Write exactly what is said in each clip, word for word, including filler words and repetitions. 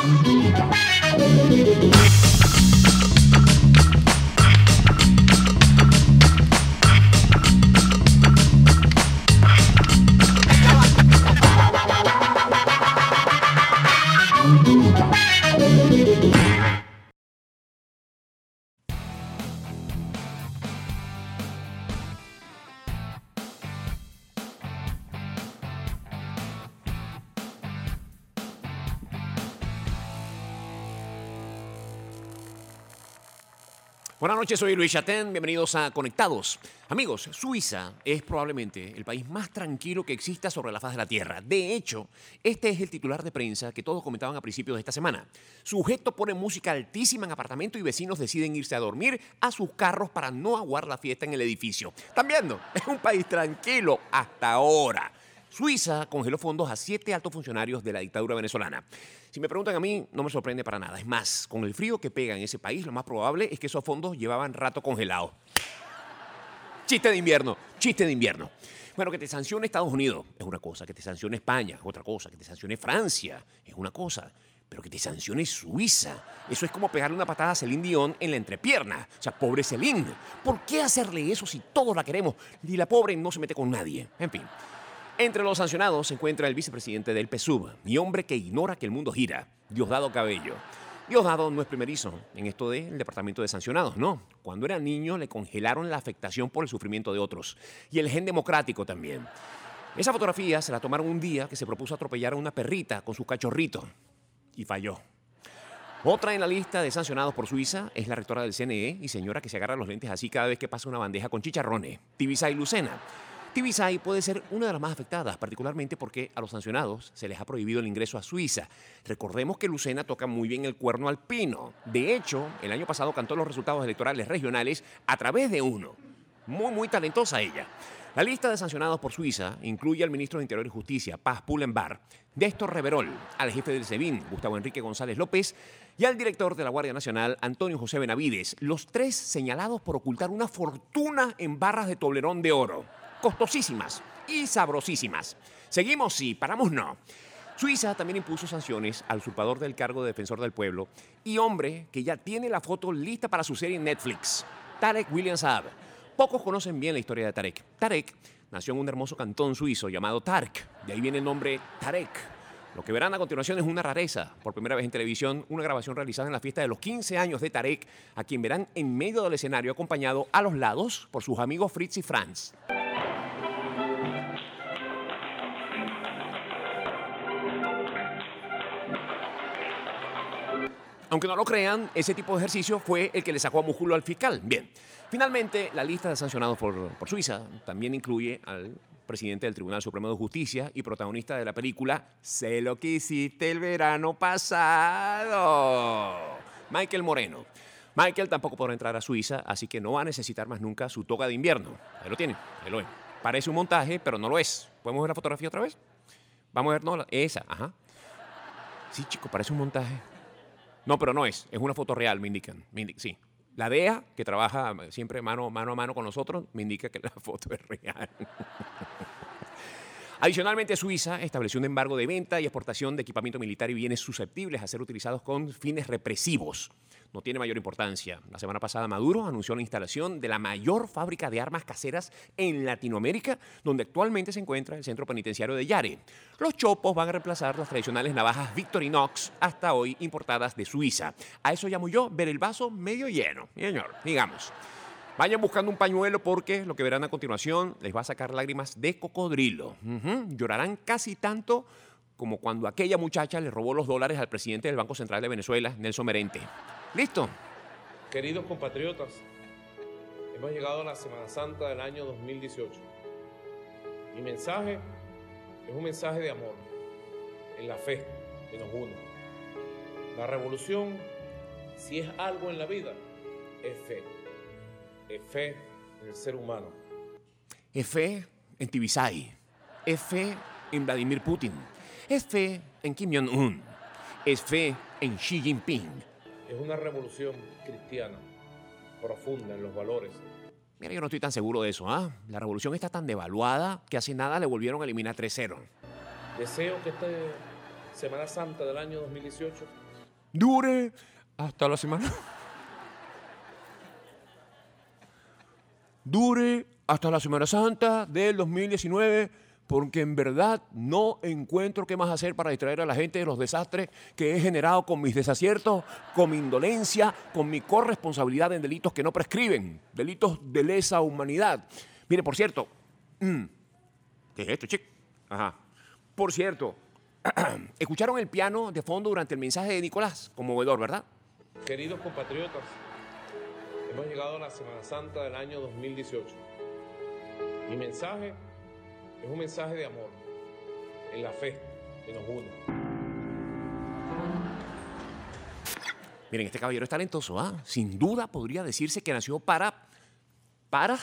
Buenas noches, soy Luis Chatén, bienvenidos a Conectados. Amigos, Suiza es probablemente el país más tranquilo que exista sobre la faz de la Tierra. De hecho, este es el titular de prensa que todos comentaban a principios de esta semana. Sujeto pone música altísima en apartamento y vecinos deciden irse a dormir a sus carros para no aguar la fiesta en el edificio. ¿Están viendo? Es un país tranquilo hasta ahora. Suiza congeló fondos a siete altos funcionarios de la dictadura venezolana. Si me preguntan a mí, no me sorprende para nada. Es más, con el frío que pega en ese país, lo más probable es que esos fondos llevaban rato congelados. Chiste de invierno, chiste de invierno. Bueno, que te sancione Estados Unidos es una cosa, que te sancione España es otra cosa, que te sancione Francia es una cosa, pero que te sancione Suiza, eso es como pegarle una patada a Celine Dion en la entrepierna. O sea, pobre Celine, ¿por qué hacerle eso si todos la queremos y la pobre no se mete con nadie? En fin. Entre los sancionados se encuentra el vicepresidente del P S U V, mi hombre que ignora que el mundo gira, Diosdado Cabello. Diosdado no es primerizo en esto del departamento de sancionados, no. Cuando era niño le congelaron la afectación por el sufrimiento de otros. Y el gen democrático también. Esa fotografía se la tomaron un día que se propuso atropellar a una perrita con su cachorrito. Y falló. Otra en la lista de sancionados por Suiza es la rectora del C N E y señora que se agarra los lentes así cada vez que pasa una bandeja con chicharrones, Tibisay Lucena. Tibisay puede ser una de las más afectadas, particularmente porque a los sancionados se les ha prohibido el ingreso a Suiza. Recordemos que Lucena toca muy bien el cuerno alpino. De hecho, el año pasado cantó los resultados electorales regionales a través de uno. Muy, muy talentosa ella. La lista de sancionados por Suiza incluye al ministro de Interior y Justicia, Paz Pullenbar, Néstor Reverol, al jefe del SEBIN, Gustavo Enrique González López, y al director de la Guardia Nacional, Antonio José Benavides, los tres señalados por ocultar una fortuna en barras de Toblerón de oro. Costosísimas y sabrosísimas. ¿Seguimos? Sí. ¿Paramos? No. Suiza también impuso sanciones al usurpador del cargo de defensor del pueblo y hombre que ya tiene la foto lista para su serie en Netflix, Tarek William Saab. Pocos conocen bien la historia de Tarek. Tarek nació en un hermoso cantón suizo llamado Tark. De ahí viene el nombre Tarek. Lo que verán a continuación es una rareza. Por primera vez en televisión, una grabación realizada en la fiesta de los quince años de Tarek, a quien verán en medio del escenario acompañado a los lados por sus amigos Fritz y Franz. Aunque no lo crean, ese tipo de ejercicio fue el que le sacó a músculo al fiscal. Bien, finalmente la lista de sancionados por, por Suiza también incluye al presidente del Tribunal Supremo de Justicia y protagonista de la película Sé lo que hiciste el verano pasado, Michael Moreno. Michael tampoco podrá entrar a Suiza, así que no va a necesitar más nunca su toga de invierno. Ahí lo tiene, ahí lo es. Parece un montaje, pero no lo es. ¿Podemos ver la fotografía otra vez? Vamos a ver, no, esa, ajá. Sí, chico, parece un montaje. No, pero no es. Es una foto real, me indican. Me indican sí. La D E A, que trabaja siempre mano, mano a mano con nosotros, me indica que la foto es real. Adicionalmente, Suiza estableció un embargo de venta y exportación de equipamiento militar y bienes susceptibles a ser utilizados con fines represivos. No tiene mayor importancia. La semana pasada Maduro anunció la instalación de la mayor fábrica de armas caseras en Latinoamérica, donde actualmente se encuentra el centro penitenciario de Yare. Los chopos van a reemplazar las tradicionales navajas Victorinox, hasta hoy importadas de Suiza. A eso llamo yo ver el vaso medio lleno. Señor, digamos. Vayan buscando un pañuelo porque lo que verán a continuación les va a sacar lágrimas de cocodrilo. Uh-huh. Llorarán casi tanto como cuando aquella muchacha le robó los dólares al presidente del Banco Central de Venezuela, Nelson Merente. ¿Listo? Queridos compatriotas, hemos llegado a la Semana Santa del año dos mil dieciocho. Mi mensaje es un mensaje de amor, en la fe que nos une. La revolución, si es algo en la vida, es fe. Es fe en el ser humano. Es fe en Tibisay. Es fe en Vladimir Putin. Es fe en Kim Jong-un. Es fe en Xi Jinping. Es una revolución cristiana, profunda en los valores. Mira, yo no estoy tan seguro de eso, ¿ah? La revolución está tan devaluada que hace nada le volvieron a eliminar tres cero. Deseo que esta Semana Santa del año dos mil dieciocho dure hasta la semana... dure hasta la Semana Santa del dos mil diecinueve, porque en verdad no encuentro qué más hacer para distraer a la gente de los desastres que he generado con mis desaciertos, con mi indolencia, con mi corresponsabilidad en delitos que no prescriben, delitos de lesa humanidad. Mire, por cierto, ¿qué es esto, chico? Ajá. Por cierto, escucharon el piano de fondo durante el mensaje de Nicolás, conmovedor, ¿verdad? Queridos compatriotas, hemos llegado a la Semana Santa del año dos mil dieciocho. Mi mensaje es un mensaje de amor, en la fe que nos une. Miren, este caballero es talentoso, ¿ah? Sin duda podría decirse que nació para... ¿Para?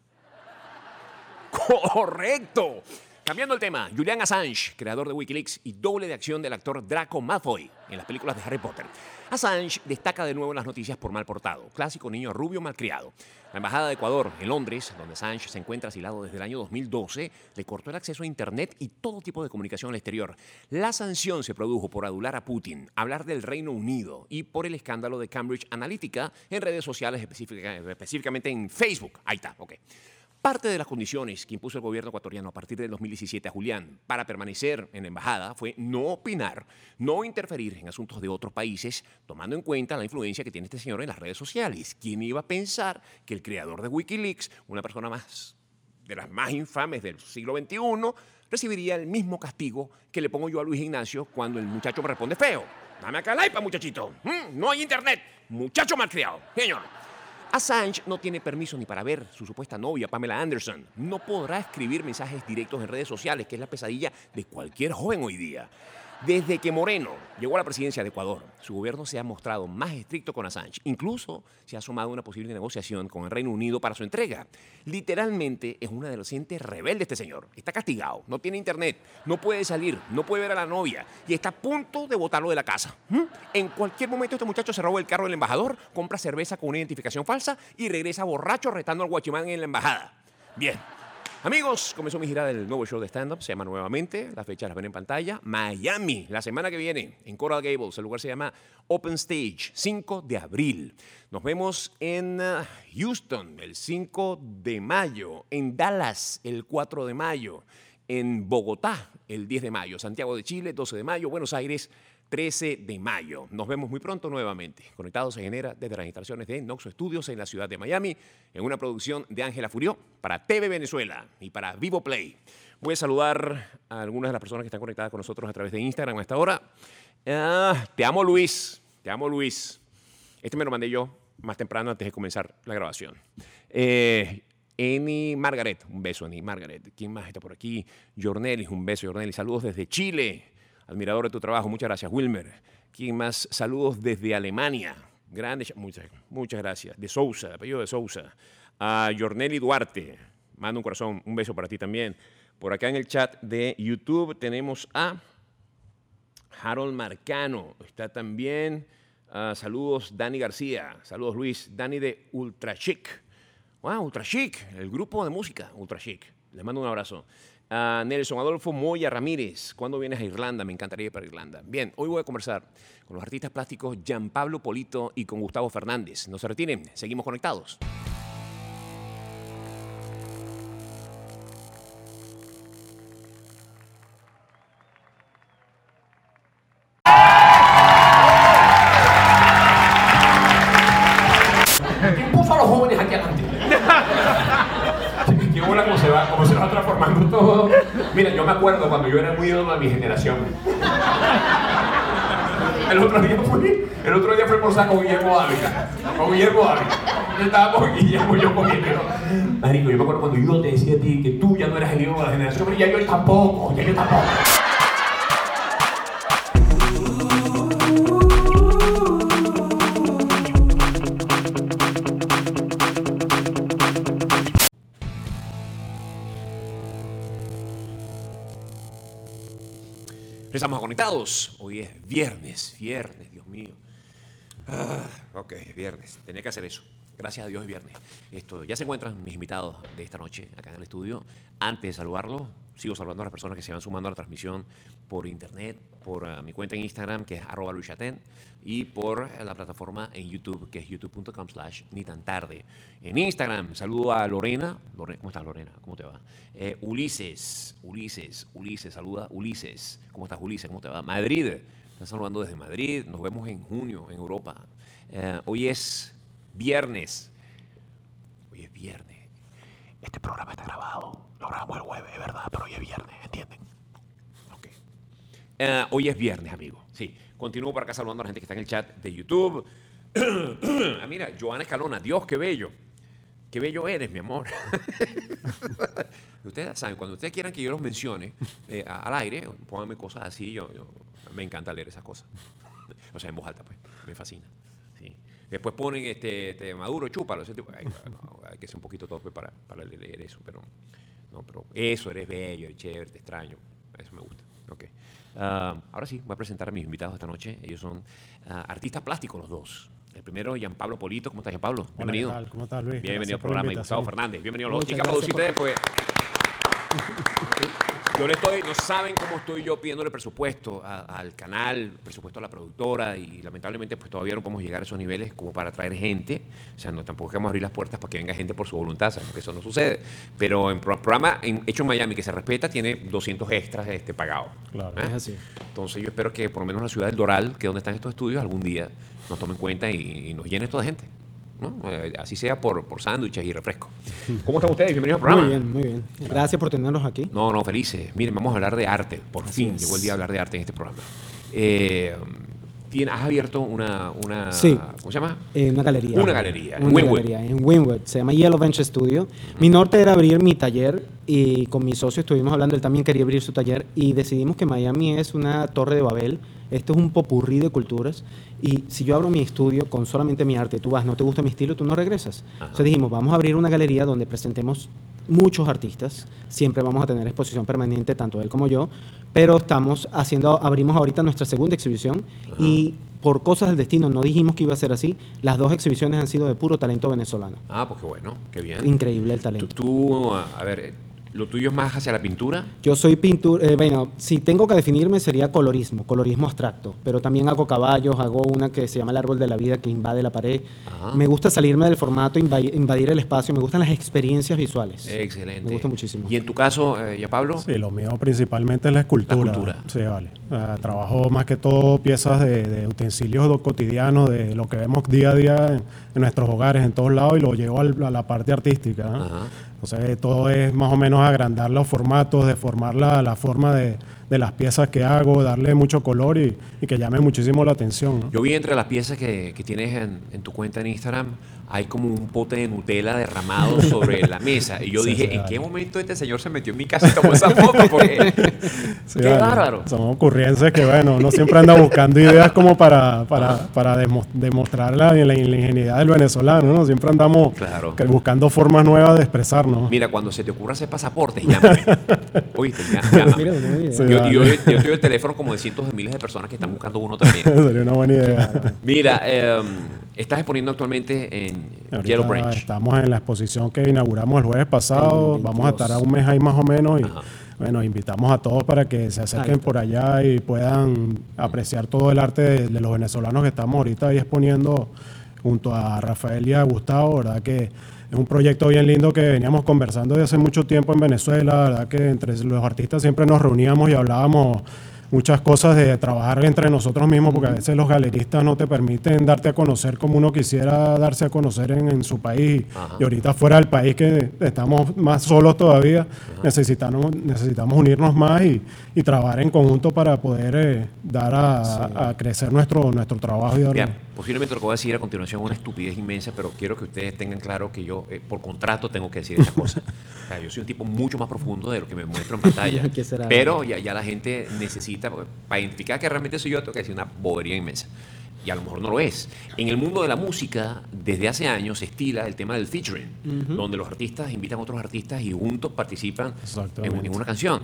¡Correcto! Cambiando el tema, Julian Assange, creador de Wikileaks y doble de acción del actor Draco Malfoy en las películas de Harry Potter. Assange destaca de nuevo en las noticias por mal portado, clásico niño rubio malcriado. La Embajada de Ecuador en Londres, donde Assange se encuentra asilado desde el año dos mil doce, le cortó el acceso a Internet y todo tipo de comunicación al exterior. La sanción se produjo por adular a Putin, hablar del Reino Unido y por el escándalo de Cambridge Analytica en redes sociales, específica, específicamente en Facebook. Ahí está, ok. Parte de las condiciones que impuso el gobierno ecuatoriano a partir del dos mil diecisiete a Julián para permanecer en la embajada fue no opinar, no interferir en asuntos de otros países, tomando en cuenta la influencia que tiene este señor en las redes sociales. ¿Quién iba a pensar que el creador de Wikileaks, una persona más de las más infames del siglo veintiuno, recibiría el mismo castigo que le pongo yo a Luis Ignacio cuando el muchacho me responde feo? Dame acá la iPad, muchachito. ¿Mm? No hay internet. Muchacho malcriado. Señor. Assange no tiene permiso ni para ver su supuesta novia, Pamela Anderson. No podrá escribir mensajes directos en redes sociales, que es la pesadilla de cualquier joven hoy día. Desde que Moreno llegó a la presidencia de Ecuador, su gobierno se ha mostrado más estricto con Assange. Incluso se ha asomado a una posible negociación con el Reino Unido para su entrega. Literalmente es un adolescente rebelde este señor. Está castigado, no tiene internet, no puede salir, no puede ver a la novia y está a punto de botarlo de la casa. ¿Mm? En cualquier momento este muchacho se roba el carro del embajador, compra cerveza con una identificación falsa y regresa borracho retando al guachimán en la embajada. Bien. Amigos, comenzó mi gira del nuevo show de stand-up, se llama Nuevamente, las fechas las ven en pantalla, Miami, la semana que viene, en Coral Gables, el lugar se llama Open Stage, cinco de abril. Nos vemos en uh, Houston, el cinco de mayo, en Dallas, el cuatro de mayo, en Bogotá, el diez de mayo, Santiago de Chile, doce de mayo, Buenos Aires, trece de mayo. Nos vemos muy pronto nuevamente. Conectados se genera desde las instalaciones de Noxo Studios en la ciudad de Miami, en una producción de Ángela Furió para T V Venezuela y para Vivo Play. Voy a saludar a algunas de las personas que están conectadas con nosotros a través de Instagram a esta hora. Uh, te amo, Luis. Te amo, Luis. Este me lo mandé yo más temprano antes de comenzar la grabación. Eh, Eni Margaret, un beso, Eni Margaret. ¿Quién más está por aquí? Jornelis, un beso, Jornelis. Saludos desde Chile. Admirador de tu trabajo, muchas gracias, Wilmer. ¿Quién más? Saludos desde Alemania. Grandes, muchas, muchas gracias. De Sousa, apellido de Sousa. A Jorneli Duarte, mando un corazón, un beso para ti también. Por acá en el chat de YouTube tenemos a Harold Marcano. Está también, uh, saludos Dani García. Saludos Luis. Dani de Ultra Chic. Wow, Ultra Chic, el grupo de música Ultra Chic. Les mando un abrazo. A Nelson Adolfo Moya Ramírez, ¿cuándo vienes a Irlanda? Me encantaría ir para Irlanda. Bien, hoy voy a conversar con los artistas plásticos Gianpablo Polito y con Gustavo Fernández. No se retiren, seguimos conectados. ¿Quién puso a los jóvenes aquí adelante? Qué buena cómo se va, cómo se va transformando todo. Mira, yo me acuerdo cuando yo era muy ídolo de mi generación. El otro día fui, el otro día fui por saco Guillermo Ávila. Con Guillermo Ávila. Yo estaba con Guillermo, yo con Guillermo. Marico, yo me acuerdo cuando yo te decía a ti que tú ya no eras el ídolo de la generación, pero ya yo tampoco, ya yo tampoco. Estamos conectados. Hoy es viernes, viernes, Dios mío. Ah, ok, viernes. Tenía que hacer eso. Gracias a Dios es viernes. Esto, ya se encuentran mis invitados de esta noche acá en el estudio. Antes de saludarlos, sigo saludando a las personas que se van sumando a la transmisión por internet, por uh, mi cuenta en Instagram, que es arroba Luis Chatén, y por uh, la plataforma en YouTube, que es youtube punto com slash ni tan tarde. En Instagram, saludo a Lorena. Lorena ¿Cómo estás, Lorena? ¿Cómo te va? Eh, Ulises, Ulises, Ulises, saluda Ulises. ¿Cómo estás, Ulises? ¿Cómo te va? Madrid, están saludando desde Madrid. Nos vemos en junio en Europa. Eh, hoy es viernes. Hoy es viernes. Este programa está grabado. Lo grabamos el jueves, es verdad, pero hoy es viernes, ¿entienden? Ok. Uh, hoy es viernes, amigo. Sí. Continúo por acá saludando a la gente que está en el chat de YouTube. ah, mira, Joana Escalona. Dios, qué bello. Qué bello eres, mi amor. Ustedes saben, cuando ustedes quieran que yo los mencione eh, al aire, pónganme cosas así. Yo, yo, me encanta leer esas cosas. O sea, en voz alta, pues. Me fascina. Sí. Después ponen este, este Maduro, chúpalo. Ese tipo. Ay, no, hay que ser un poquito torpe para, para leer eso, pero... No, pero eso, eres bello, eres chévere, te extraño. Eso me gusta. Okay. Uh, ahora sí, voy a presentar a mis invitados esta noche. Ellos son uh, artistas plásticos los dos. El primero, Gianpablo Polito. ¿Cómo estás, Gianpablo? Hola, Bienvenido. ¿qué tal? ¿Cómo estás, Luis? Bienvenido al programa. Y Gustavo Fernández. Bienvenido a los chicas gracias ustedes, pues. Yo le estoy, no saben cómo estoy yo pidiéndole presupuesto a, al canal, presupuesto a la productora, y lamentablemente pues todavía no podemos llegar a esos niveles como para traer gente. O sea, no, tampoco queremos abrir las puertas para que venga gente por su voluntad, ¿sabes? Porque eso no sucede. Pero en pro, programa en, hecho en Miami, que se respeta, tiene doscientos extras este, pagados. Claro, ¿eh? es así. Entonces yo espero que por lo menos la ciudad del Doral, que es donde están estos estudios, algún día nos tomen cuenta y, y nos llene toda gente, ¿no? Eh, así sea por, por sándwiches y refrescos. ¿Cómo están ustedes? Bienvenidos al programa. Muy bien, muy bien. Gracias por tenernos aquí. No, no, felices. Miren, vamos a hablar de arte. Por Así fin es. llegó el día de hablar de arte en este programa. Eh, ¿tien- ¿Has abierto una, una Sí. ¿cómo se llama? En una galería. Una galería, en Una Wynwood. galería, en Wynwood. Se llama Yellow Bench Studio. Mi norte era abrir mi taller y con mi socio estuvimos hablando, él también quería abrir su taller y decidimos que Miami es una torre de Babel. Esto es un popurrí de culturas y si yo abro mi estudio con solamente mi arte, tú vas, no te gusta mi estilo, tú no regresas. Ajá. Entonces dijimos, vamos a abrir una galería donde presentemos muchos artistas, siempre vamos a tener exposición permanente, tanto él como yo, pero estamos haciendo, abrimos ahorita nuestra segunda exhibición y por cosas del destino no dijimos que iba a ser así, las dos exhibiciones han sido de puro talento venezolano. Ah, pues qué bueno, qué bien. Increíble el Tú, talento. tú, a ver, ¿lo tuyo es más hacia la pintura? Yo soy pintura, eh, bueno, si tengo que definirme sería colorismo, colorismo abstracto, pero también hago caballos, hago una que se llama el árbol de la vida que invade la pared. Ajá. Me gusta salirme del formato, invadir, invadir el espacio, me gustan las experiencias visuales. Excelente. Me gusta muchísimo. ¿Y en tu caso, eh, ya Pablo? Sí, lo mío principalmente es la escultura. La cultura. Sí, vale. Ah, trabajo más que todo piezas de, de utensilios do- cotidianos, de lo que vemos día a día en, en nuestros hogares, en todos lados, y lo llevo al- a la parte artística, ¿no? Ajá. Entonces, todo es más o menos agrandar los formatos, deformar la, la forma de, de las piezas que hago, darle mucho color y, y que llame muchísimo la atención, ¿no? Yo vi entre las piezas que, que tienes en, en tu cuenta en Instagram, hay como un pote de Nutella derramado sobre la mesa. Y yo Sí, dije, sí, ¿en vale. qué momento este señor se metió en mi casa y tomó esa foto? Porque, Sí, ¡qué vale. bárbaro! Son ocurrencias que, bueno, uno siempre anda buscando ideas como para, para, para demo- demostrar la, la, la ingenuidad del venezolano, ¿no? Siempre andamos Claro. que- buscando formas nuevas de expresarnos. Mira, cuando se te ocurra hacer pasaportes, llámame. Oíste, llá- llámame. Mira, buena idea. Sí. Yo, vale. yo, yo tengo el teléfono como de cientos de miles de personas que están buscando uno también. Sería una buena idea. Mira, eh, estás exponiendo actualmente en Ahorita Yellow Branch. estamos en la exposición que inauguramos el jueves pasado. El Vamos a veintidós. estar a un mes ahí más o menos. Y Ajá. bueno, invitamos a todos para que se acerquen Ahí está. por allá y puedan apreciar todo el arte de, de los venezolanos que estamos ahorita ahí exponiendo junto a Rafael y a Gustavo, ¿verdad? Que es un proyecto bien lindo que veníamos conversando desde hace mucho tiempo en Venezuela, ¿verdad? Que entre los artistas siempre nos reuníamos y hablábamos muchas cosas de trabajar entre nosotros mismos, porque a veces los galeristas no te permiten darte a conocer como uno quisiera darse a conocer en, en su país. Ajá. Y ahorita fuera del país, que estamos más solos todavía, necesitamos, necesitamos unirnos más y, y trabajar en conjunto para poder eh, dar a, a- a crecer nuestro, nuestro trabajo y darle. Mira, posiblemente lo que voy a decir a continuación es una estupidez inmensa, pero quiero que ustedes tengan claro que yo, eh, por contrato, tengo que decir esta cosa. O sea, yo soy un tipo mucho más profundo de lo que me muestro en pantalla. ¿Qué será? Pero ya, ya la gente necesita, para identificar que realmente soy yo, tengo que decir una bobería inmensa. Y a lo mejor no lo es. En el mundo de la música, desde hace años se estila el tema del featuring, donde los artistas invitan a otros artistas y juntos participan en, Exactamente. en una canción.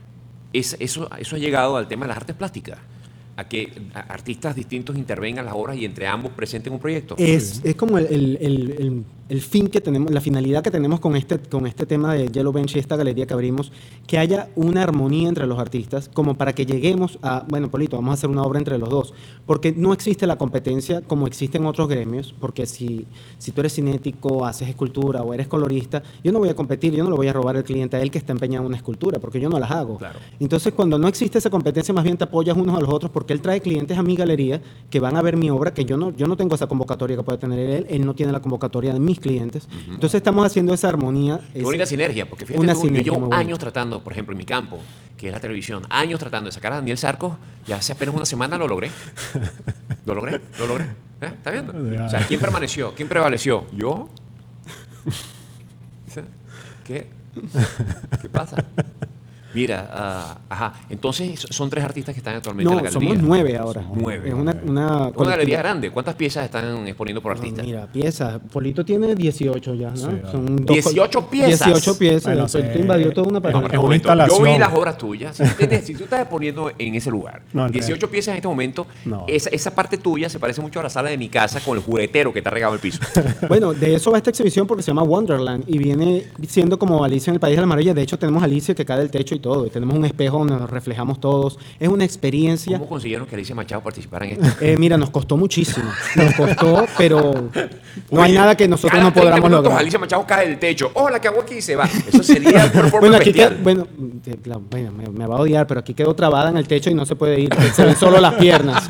Es- eso, eso ha llegado al tema de las artes plásticas, a que a- artistas distintos intervengan las obras y entre ambos presenten un proyecto. Es, es como el, el- el- el el fin que tenemos, la finalidad que tenemos con este, con este tema de Yellow Bench y esta galería que abrimos, que haya una armonía entre los artistas, como para que lleguemos a, bueno, Polito, vamos a hacer una obra entre los dos, porque no existe la competencia como existe en otros gremios, porque si, si tú eres cinético, haces escultura o eres colorista, yo no voy a competir, yo no le voy a robar al cliente a él que está empeñado en una escultura, porque yo no las hago. Claro. Entonces, cuando no existe esa competencia, más bien te apoyas unos a los otros, porque él trae clientes a mi galería que van a ver mi obra, que yo no, yo no tengo esa convocatoria que puede tener él, él no tiene la convocatoria de mis clientes. Uh-huh. Entonces estamos haciendo esa armonía. Qué bonita sinergia, porque fíjate una tú, yo sinergia llevo muy años tratando, por ejemplo, en mi campo, que es la televisión, años tratando de sacar a Daniel Sarcos, y hace apenas una semana lo logré. Lo logré, lo logré. ¿Eh? ¿Está viendo? O sea, ¿quién permaneció? ¿Quién prevaleció? ¿Yo? ¿Qué? ¿Qué pasa? Mira, uh, ajá, entonces son tres artistas que están actualmente no, en la galería. somos nueve ahora. Somos nueve. Es una, una, una galería grande. ¿Cuántas piezas están exponiendo por artistas? No, mira, piezas. Polito tiene dieciocho ya, ¿no? Sí, son dieciocho piezas. dieciocho piezas. Bueno, Polito sí. invadió toda una pared. No, Es una instalación. Yo vi las obras tuyas. Si tú, tienes, si tú estás exponiendo en ese lugar, No, en dieciocho piezas en este momento, No. esa, esa parte tuya se parece mucho a la sala de mi casa con el juguetero que te ha regado el piso. Bueno, de eso va esta exhibición porque se llama Wonderland y viene siendo como Alicia en el País de la Maravilla. De hecho, tenemos a Alicia que cae del techo y todo. Y tenemos un espejo donde nos reflejamos todos. Es una experiencia. ¿Cómo consiguieron que Alicia Machado participara en esto? Eh, mira, nos costó muchísimo. Nos costó, pero no hay Oye, nada que nosotros cada no treinta podamos minutos lograr. Alicia Machado cae del techo. ¡Oh, la que hago aquí! Y se va. Eso sería el performance Bueno, aquí bestial. queda- bueno, eh, la- bueno, me, me va a odiar, pero aquí quedó trabada en el techo y no se puede ir. Se ven solo las piernas.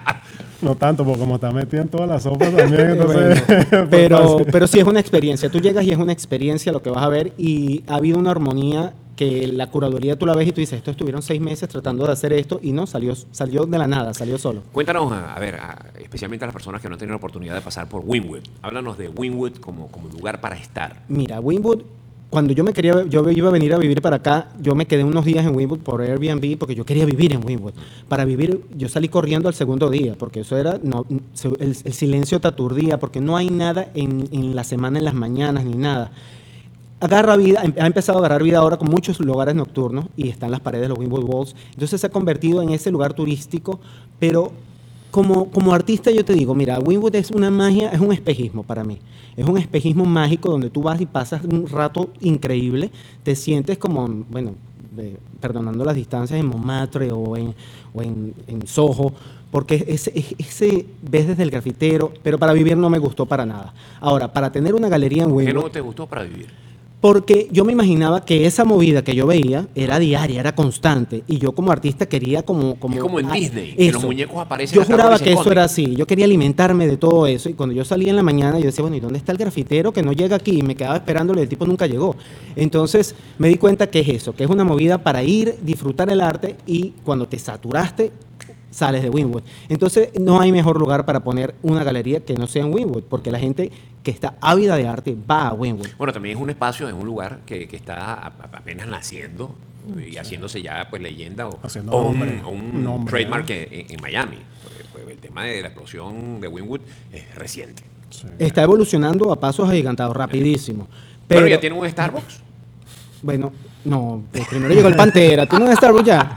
No tanto, porque como está metida en toda la sopa también, entonces... Bueno, pero, pero sí es una experiencia. Tú llegas y es una experiencia lo que vas a ver y ha habido una armonía que la curaduría tú la ves y tú dices, esto estuvieron seis meses tratando de hacer esto y no, salió, salió de la nada, salió solo. Cuéntanos, a, a ver, a- especialmente a las personas que no han tenido la oportunidad de pasar por Wynwood. Háblanos de Wynwood como, como lugar para estar. Mira, Wynwood, cuando yo me quería, yo iba a venir a vivir para acá, yo me quedé unos días en Wynwood por Airbnb porque yo quería vivir en Wynwood. Para vivir, yo salí corriendo al segundo día porque eso era, no, se- el, el silencio te aturdía porque no hay nada en, en la semana, en las mañanas, ni nada. Agarra vida, ha empezado a agarrar vida ahora con muchos lugares nocturnos y están las paredes de los Wynwood Walls. Entonces se ha convertido en ese lugar turístico, pero como, como artista yo te digo, mira, Wynwood es una magia, es un espejismo para mí. Es un espejismo mágico donde tú vas y pasas un rato increíble, te sientes como, bueno, de- perdonando las distancias en Montmartre o en, o en, en Soho, porque ese, ese ves desde el grafitero, pero para vivir no me gustó para nada. Ahora, para tener una galería en ¿Qué Wynwood... no te gustó para vivir? Porque yo me imaginaba que esa movida que yo veía era diaria, era constante. Y yo como artista quería como... como Es como en ah, Disney, que eso. los muñecos aparecen Yo hasta juraba donde se que eso esconden. era así. Yo quería alimentarme de todo eso. Y cuando yo salía en la mañana, yo decía, bueno, ¿y dónde está el grafitero que no llega aquí? Y me quedaba esperándolo y el tipo nunca llegó. Entonces me di cuenta que es eso, que es una movida para ir, disfrutar el arte y cuando te saturaste, sales de Wynwood. Entonces no hay mejor lugar para poner una galería que no sea en Wynwood, porque la gente que está ávida de arte va a Wynwood. Bueno, también es un espacio, es un lugar que, que está a- a- apenas naciendo y haciéndose ya pues leyenda o, Haciendo o un, nombre, o un un nombre, trademark ¿eh? en, en Miami. Porque, pues, el tema de la explosión de Wynwood es reciente. Sí. Está evolucionando a pasos agigantados, rapidísimo. Pero, Pero ya tiene un Starbucks. bueno, no, pues primero llegó el Pantera. ¿Tú no eres Starbucks ya?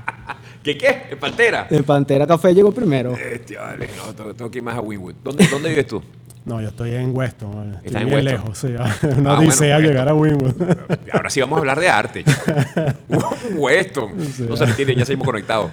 ¿Qué qué? ¿El Pantera? El Pantera Café llegó primero. Este, vale, no, tengo, tengo que ir más a Wynwood. ¿Dónde, ¿Dónde vives tú? No, yo estoy en Weston, vale. ¿Estás Estoy en bien Weston? lejos, sí. Una Ah, odisea bueno, llegar a Wynwood. Ahora sí vamos a hablar de arte. Weston. No se le tiene, ya seguimos conectados.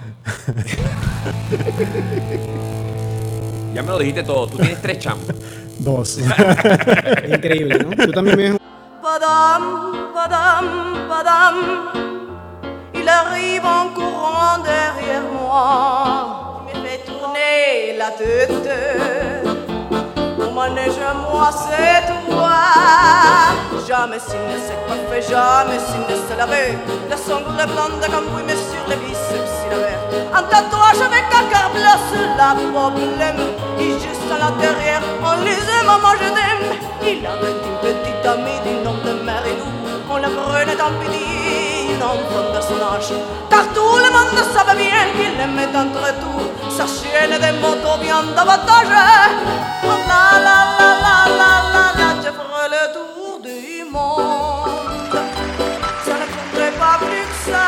Ya me lo dijiste todo. Tú tienes tres chamos. Dos. Increíble, ¿no? Tú también vives en Padam, padam, padam, il arrive en courant derrière moi, il me fait tourner la tête. Mon manège à moi, c'est toi. Jamais s'il ne s'est coiffé, jamais s'il ne se lavait. La sangle blonde cambouille, mais sur les biceps, il avait un tatouage avec un cœur bleu sur la problème. Et juste à l'intérieur, on lisait Maman, je t'aime. Il avait une petite amie du nom de Marilou. On la prenait en pitié, une enfant de son âge. Car tout le monde savait bien qu'il aimait entre tout sa chienne des motos bien davantage. Oh la la la la la la la, je ferai le tour du monde. Ça ne compterait pas plus que ça.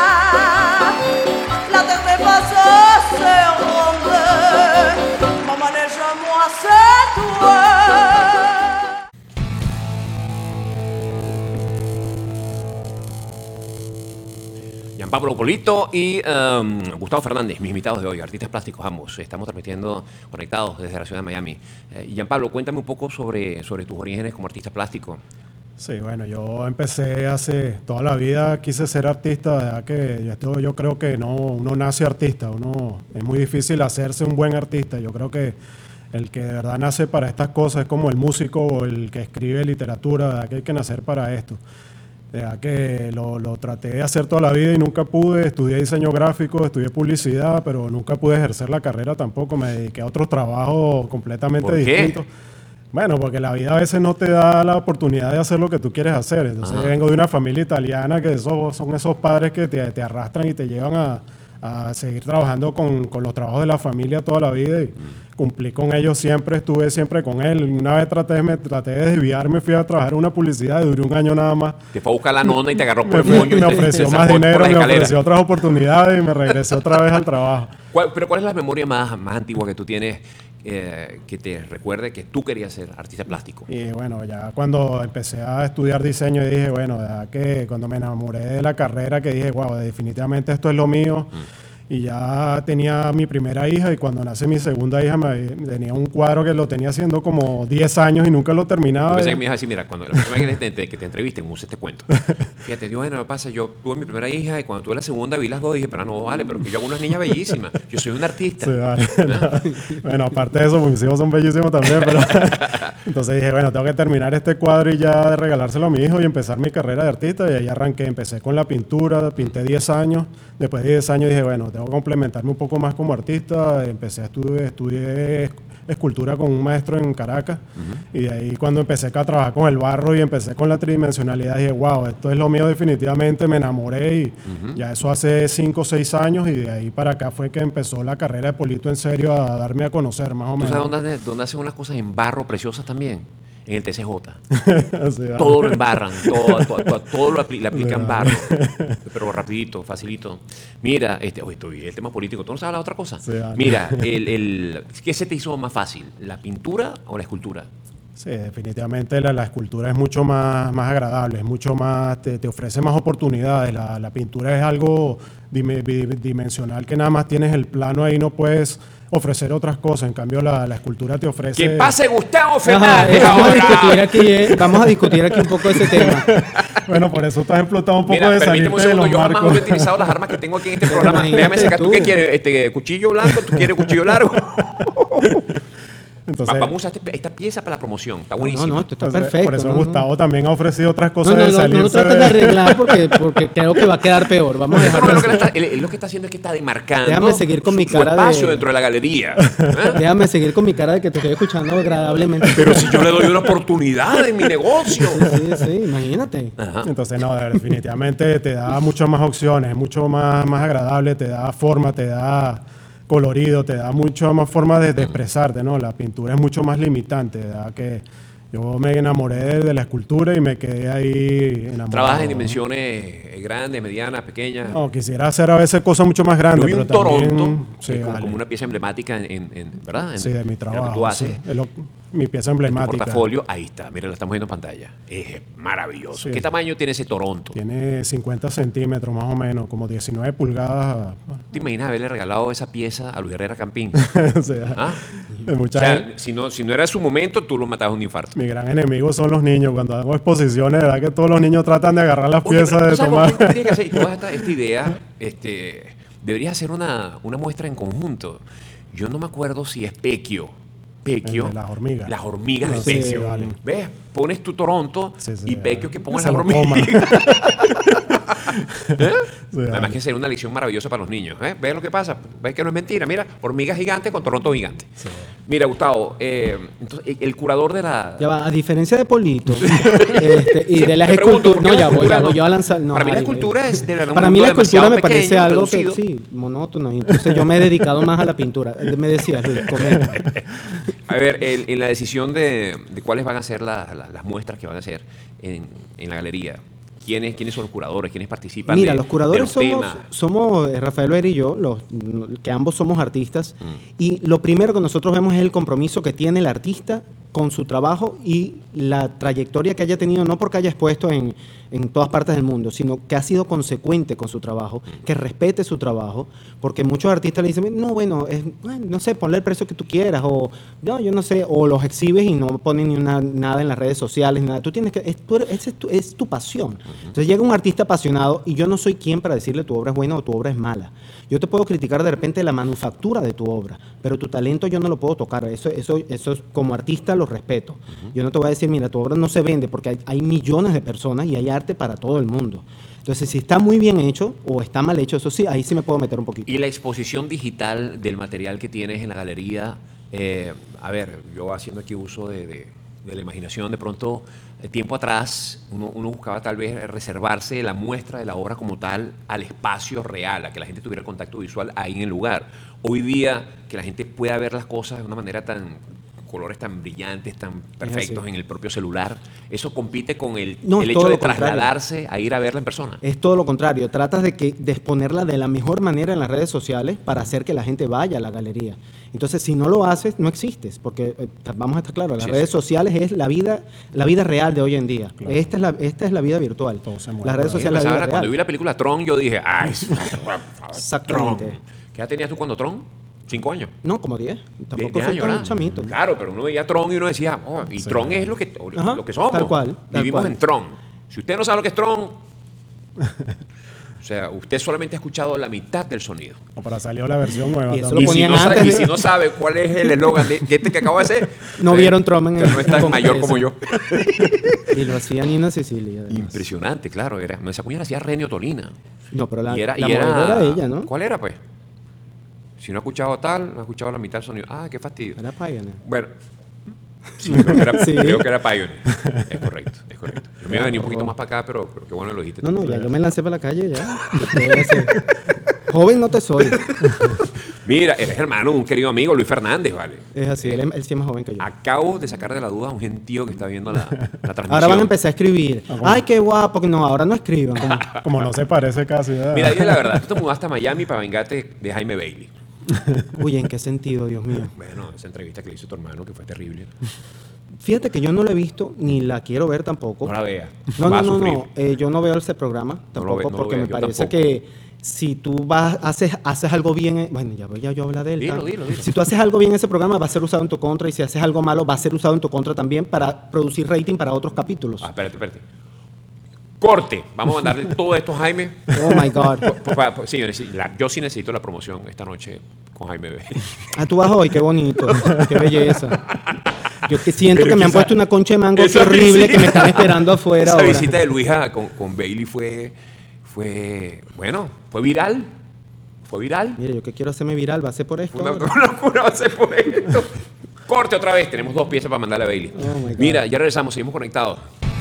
La terre n'est pas assez ronde. Mon manège à moi, c'est toi. Pablo Polito y um, Gustavo Fernández, mis invitados de hoy, artistas plásticos ambos. Estamos transmitiendo conectados desde la ciudad de Miami. Eh, Gianpablo, cuéntame un poco sobre, sobre tus orígenes como artista plástico. Sí, bueno, yo empecé hace toda la vida, quise ser artista, ¿verdad? Que yo, yo creo que no, uno nace artista, uno es muy difícil hacerse un buen artista. Yo creo que el que de verdad nace para estas cosas es como el músico o el que escribe literatura, ¿verdad? Que hay que nacer para esto. ¿Verdad? Que lo, lo traté de hacer toda la vida y nunca pude. Estudié diseño gráfico, estudié publicidad, pero nunca pude ejercer la carrera tampoco. Me dediqué a otros trabajos completamente ¿Por qué? distintos. Bueno, porque la vida a veces no te da la oportunidad de hacer lo que tú quieres hacer. Entonces Ajá. vengo de una familia italiana que esos, son esos padres que te, te arrastran y te llevan a, a seguir trabajando con, con los trabajos de la familia toda la vida y cumplí con ellos siempre, estuve siempre con él. Una vez traté, me, traté de desviarme, fui a trabajar en una publicidad y duré un año nada más. Te fue a buscar la nona y te agarró por Me, el fui- moño. y me te- ofreció te más sacó por dinero, las me escaleras. ofreció otras oportunidades y me regresé otra vez al trabajo. ¿Cuál- pero ¿cuál es la memoria más, más antigua que tú tienes eh, que te recuerde que tú querías ser artista plástico? Y bueno, ya cuando empecé a estudiar diseño dije, bueno, ya que cuando me enamoré de la carrera que dije, wow, definitivamente esto es lo mío. Y ya tenía mi primera hija y cuando nace mi segunda hija me, tenía un cuadro que lo tenía haciendo como diez años y nunca lo terminaba. Yo pensé que me ibas a decir, mira, cuando la primera vez que te, que te entrevisten, use este cuento. Fíjate, yo, bueno, me pasa, yo tuve mi primera hija y cuando tuve la segunda vi las dos y dije, pero no, vale, pero que yo hago unas niñas bellísimas. Yo soy un artista. Sí, vale. Bueno, aparte de eso, pues mis hijos son bellísimos también, pero entonces dije, bueno, tengo que terminar este cuadro y ya de regalárselo a mi hijo y empezar mi carrera de artista. Y ahí arranqué, empecé con la pintura, pinté diez años. Después de diez años dije, bueno, tengo que complementarme un poco más como artista. Empecé a estudiar, estudié escultura con un maestro en Caracas. Uh-huh. Y de ahí cuando empecé a trabajar con el barro y empecé con la tridimensionalidad, dije, wow, esto es lo mío definitivamente, me enamoré y uh-huh. ya eso hace cinco o seis años y de ahí para acá fue que empezó la carrera de Polito en serio a darme a conocer más o menos. ¿Tú sabes dónde, dónde hacen unas cosas en barro preciosas también? En el T C J. Sí, todo lo embarran, todo, todo, todo, todo lo apl- le aplican barro. Pero rapidito, facilito. Mira, este, oye, estoy el tema político. ¿Tú no sabes la otra cosa? Sí, Mira, el, el, ¿qué se te hizo más fácil? ¿La pintura o la escultura? Sí, definitivamente la, la escultura es mucho más, más agradable, es mucho más, te, te ofrece más oportunidades. La, la pintura es algo dime, dimensional que nada más tienes el plano ahí, no puedes ofrecer otras cosas. En cambio, la, la escultura te ofrece... ¡Que pase Gustavo Ajá, Fernández eh, vamos, a ahora! discutir aquí, eh, vamos a discutir aquí un poco ese tema. Bueno, por eso estás explotado un poco Mira, de permíteme un salirte de segundo. los Yo jamás marcos. he utilizado las armas que tengo aquí en este programa. Imagínate Déjame sacar. ¿Tú tú. qué quieres? Este, ¿Cuchillo blanco? ¿Tú quieres cuchillo largo? Entonces, Vamos a usar este- esta pieza para la promoción. Está No, buenísimo. no, esto está entonces, perfecto. por eso no, no. Gustavo también ha ofrecido otras cosas No, no, de no, no, salirse no trates de de- arreglar porque, porque creo que va a quedar peor. Vamos a No, dejarlo lo, que le así. está, él- él lo que está haciendo es que está demarcando Déjame seguir con su, mi su cara de- espacio dentro de la galería. ¿eh? Déjame seguir con mi cara de que te estoy escuchando agradablemente. Pero si yo le doy una oportunidad en mi negocio. Sí, sí, imagínate. Ajá. Entonces, no, definitivamente te da muchas más opciones, es mucho más, más agradable, te da forma, te da colorido, te da mucho más forma de, de expresarte, ¿no? La pintura es mucho más limitante, ¿verdad? Que yo me enamoré de, de la escultura y me quedé ahí enamorado. ¿Trabajas en dimensiones eh, grandes, medianas, pequeñas? No, quisiera hacer a veces cosas mucho más Yo grandes, vi un pero también... Toronto, sí, que es como, vale. como una pieza emblemática, en, en- en- ¿verdad? En- Sí, de mi en lo que trabajo, tú haces. sí, es lo- mi pieza En tu emblemática. portafolio, ahí está, mira, lo estamos viendo en pantalla. Es maravilloso. Sí. ¿Qué tamaño tiene ese Toronto? Tiene cincuenta centímetros más o menos, como diecinueve pulgadas. ¿Te imaginas haberle regalado esa pieza a Luis Herrera Campín? O sea, ¿Ah? de O mucha sea, gente- si no, si no era su momento, tú lo matabas a un infarto. Mi gran enemigo son los niños. Cuando hago exposiciones, verdad que todos los niños tratan de agarrar las Oye, piezas pero de ¿tú sabes tomar. lo que tendrías que hacer? Y toda esta, esta idea, este, deberías hacer una, una muestra en conjunto. Yo no me acuerdo si es Pequio. Pequio. El de las hormigas. Las hormigas de Sí, Pequio. vale. ¿Ves? Pones tu Toronto Sí, sí, y Pequio vale. que ponga Se las lo hormigas. coma. ¿Eh? Sí, Además vale. que sería una lección maravillosa para los niños. ¿eh? ¿Ves lo que pasa? ¿Ves que no es mentira? Mira, hormigas gigantes con Toronto gigante. Mira, Gustavo, eh, entonces, el curador de la... Ya va, a diferencia de Polito este, y de las Te pregunto, esculturas. ¿por qué No, la ya voy, escultura ya voy no? yo a lanzar. No, Para mí la vale, escultura es de la- Para un mí la mundo escultura me demasiado parece pequeño, algo que reducido. sí, monótono. Entonces yo me he dedicado más a la pintura. Me decías, Luis, comenta. A ver, el- en la decisión de, de cuáles van a ser la- la- las muestras que van a hacer en, en la galería, ¿quiénes, quiénes son los curadores? ¿Quiénes participan? Mira, de- los curadores de los somos, temas? somos eh, Rafael Vera y yo, los, que ambos somos artistas. Mm. Y lo primero que nosotros vemos es el compromiso que tiene el artista con su trabajo y la trayectoria que haya tenido, no porque haya expuesto en, en todas partes del mundo, sino que ha sido consecuente con su trabajo, que respete su trabajo, porque muchos artistas le dicen, no, bueno, es, no sé, ponle el precio que tú quieras, o no, yo no sé, o los exhibes y no ponen ni una, nada en las redes sociales, nada. Tú tienes que, es tu, es tu, es tu pasión. Entonces llega un artista apasionado y yo no soy quien para decirle tu obra es buena o tu obra es mala. Yo te puedo criticar de repente la manufactura de tu obra, pero tu talento yo no lo puedo tocar. Eso, eso, eso es, como artista lo respeto. Uh-huh. Yo no te voy a decir, mira, tu obra no se vende, porque hay, hay millones de personas y hay arte para todo el mundo. Entonces, si está muy bien hecho o está mal hecho, eso sí, ahí sí me puedo meter un poquito. Y la exposición digital del material que tienes en la galería, eh, a ver, yo haciendo aquí uso de, de, de la imaginación, de pronto, eh, tiempo atrás, uno, uno buscaba tal vez reservarse la muestra de la obra como tal al espacio real, a que la gente tuviera contacto visual ahí en el lugar. Hoy día, que la gente pueda ver las cosas de una manera tan... colores tan brillantes, tan perfectos en el propio celular, ¿eso compite con el, no, el hecho de trasladarse a ir a verla en persona? Es todo lo contrario, tratas de, que, de exponerla de la mejor manera en las redes sociales para hacer que la gente vaya a la galería. Entonces, si no lo haces, no existes, porque eh, vamos a estar claros, las sí, redes sí. sociales es la vida, la vida real de hoy en día. Claro. Esta, es la, esta es la vida virtual. Las redes sociales es la vida real. Cuando vi la película Tron, yo dije, ¡ay! Exactamente. Tron. ¿Qué edad tenías tú cuando Tron? ¿Cinco años? No, como diez. Tampoco soy tan chamito. Claro, pero uno veía Tron y uno decía, oh, y sí. Tron es lo que, Ajá, lo que somos. Tal cual. Tal Vivimos cual. en Tron. Si usted no sabe lo que es Tron, o sea, usted solamente ha escuchado la mitad del sonido. O para salir la versión nueva. Y, eso y, lo si no, antes sabe, de... y si no sabe cuál es el eslogan de este que acabo de hacer, no eh, vieron Tron en el no está mayor como yo. Y lo hacía Nina Cecilia. Además. Impresionante, claro. Era, esa cuña la hacía Renio Tolina. No, pero la, y era, la y era, era ella, ¿no? ¿Cuál era, pues? Si no ha escuchado tal, no ha escuchado la mitad del sonido. Ah, qué fastidio. Era Pioneer. Bueno, sí, creo que era, sí. creo que era Pioneer. Es correcto, es correcto. Yo me iba a venir un poquito más para acá, pero, pero qué bueno lo dijiste. No, no, ya yo me lancé para la calle ya. Joven no te soy. Mira, eres hermano de un querido amigo, Luis Fernández, ¿vale? Es así, él, él sí es más joven que yo. Acabo de sacar de la duda a un gentío que está viendo la, la transmisión. Ahora van a empezar a escribir. Ay, qué guapo. Que no, ahora no escriban. Como, como no se parece casi. ¿verdad? Mira, dile la verdad. Tú te mudaste a Miami para vengarte de Jaime Bailey. Uy, ¿en qué sentido, Dios mío? Bueno, esa entrevista que le hizo tu hermano, que fue terrible. Fíjate que yo no la he visto, ni la quiero ver tampoco. No la vea. No, no, no, no. Eh, yo no veo ese programa tampoco, no ve, no porque vea, me parece tampoco. que si tú vas, haces, haces algo bien, bueno, ya, ya yo hablo de él. Dilo, dilo, dilo. Si tú haces algo bien en ese programa, va a ser usado en tu contra, y si haces algo malo, va a ser usado en tu contra también para producir rating para otros capítulos. Ah, espérate, espérate. Corte. Vamos a mandarle todo esto a Jaime. Oh, my God. Por, por, por, sí, yo, necesito, la, yo sí necesito la promoción esta noche con Jaime B. Ah, tú vas hoy, qué bonito, qué belleza. Yo que siento Pero que me han esa, puesto una concha de mango horrible visita, que me están esperando afuera. Esa ahora. visita de Luisa con, con Bailey fue, fue, bueno, fue viral. Fue viral. Mira, yo que quiero hacerme viral, va a ser por esto. Una, una locura va a ser por esto. Corte otra vez, tenemos dos piezas para mandarle a Bailey. Oh, mira, ya regresamos, seguimos conectados.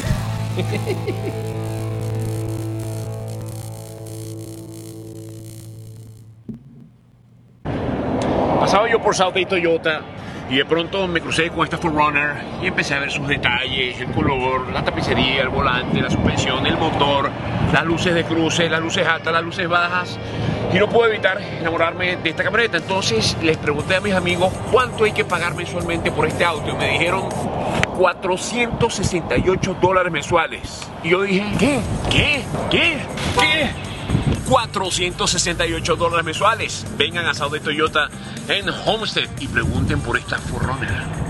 Pasaba yo por South Bay Toyota y de pronto me crucé con esta cuatro runner y empecé a ver sus detalles, el color, la tapicería, el volante, la suspensión, el motor, las luces de cruce, las luces altas, las luces bajas, y no puedo evitar enamorarme de esta camioneta. Entonces les pregunté a mis amigos cuánto hay que pagar mensualmente por este auto y me dijeron cuatrocientos sesenta y ocho dólares mensuales. Y yo dije, ¿qué? ¿Qué? ¿Qué? ¿Qué? cuatrocientos sesenta y ocho dólares mensuales. Vengan a South Bay Toyota en Homestead y pregunten por esta cuatro runner.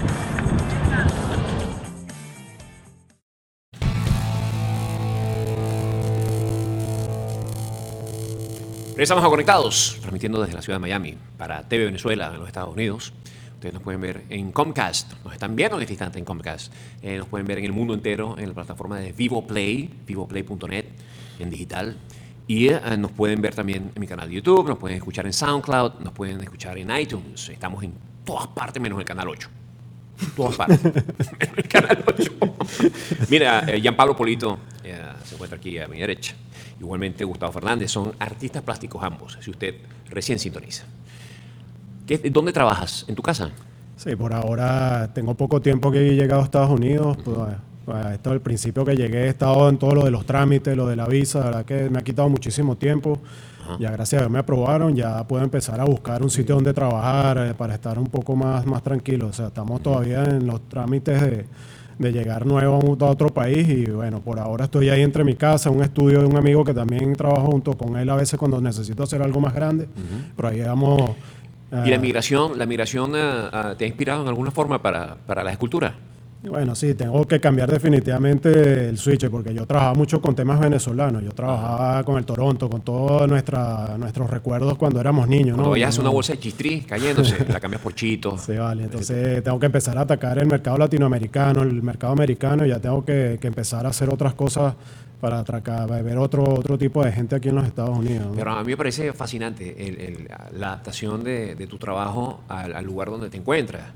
Regresamos a Conectados, transmitiendo desde la ciudad de Miami para T V Venezuela en los Estados Unidos. Ustedes nos pueden ver en Comcast, nos están viendo en este instante en Comcast. Eh, nos pueden ver en el mundo entero en la plataforma de Vivo Play, vivo play punto net, en digital. Y eh, nos pueden ver también en mi canal de YouTube, nos pueden escuchar en SoundCloud, nos pueden escuchar en iTunes. Estamos en todas partes menos el canal ocho. En todas partes. menos el canal ocho. Mira, eh, Gianpablo Polito eh, se encuentra aquí a mi derecha. Igualmente Gustavo Fernández. Son artistas plásticos ambos, si usted recién sintoniza. ¿Qué, ¿Dónde trabajas? ¿En tu casa? Sí, por ahora tengo poco tiempo que he llegado a Estados Unidos. Pues, Bueno, esto al principio que llegué he estado en todo lo de los trámites, lo de la visa, la verdad que me ha quitado muchísimo tiempo. Ajá. Ya gracias a Dios me aprobaron, ya puedo empezar a buscar un sitio donde trabajar eh, para estar un poco más, más tranquilo. O sea, estamos todavía en los trámites de, de llegar nuevo a otro país y bueno, por ahora estoy ahí entre mi casa, un estudio de un amigo que también trabajo junto con él a veces cuando necesito hacer algo más grande, uh-huh. Pero ahí vamos... ¿Y la migración, la migración uh, uh, te ha inspirado en alguna forma para, para la escultura? Bueno, sí, tengo que cambiar definitivamente el switch, porque yo trabajaba mucho con temas venezolanos. Yo trabajaba con el Toronto, con todos nuestra, nuestros recuerdos cuando éramos niños. Cuando ¿no? veías una bolsa de chistrí cayéndose, la cambias por chitos. Sí, vale. Entonces tengo que empezar a atacar el mercado latinoamericano, el mercado americano, y ya tengo que, que empezar a hacer otras cosas para atracar, para ver otro, otro tipo de gente aquí en los Estados Unidos, ¿no? Pero a mí me parece fascinante el, el, la adaptación de, de tu trabajo al, al lugar donde te encuentras,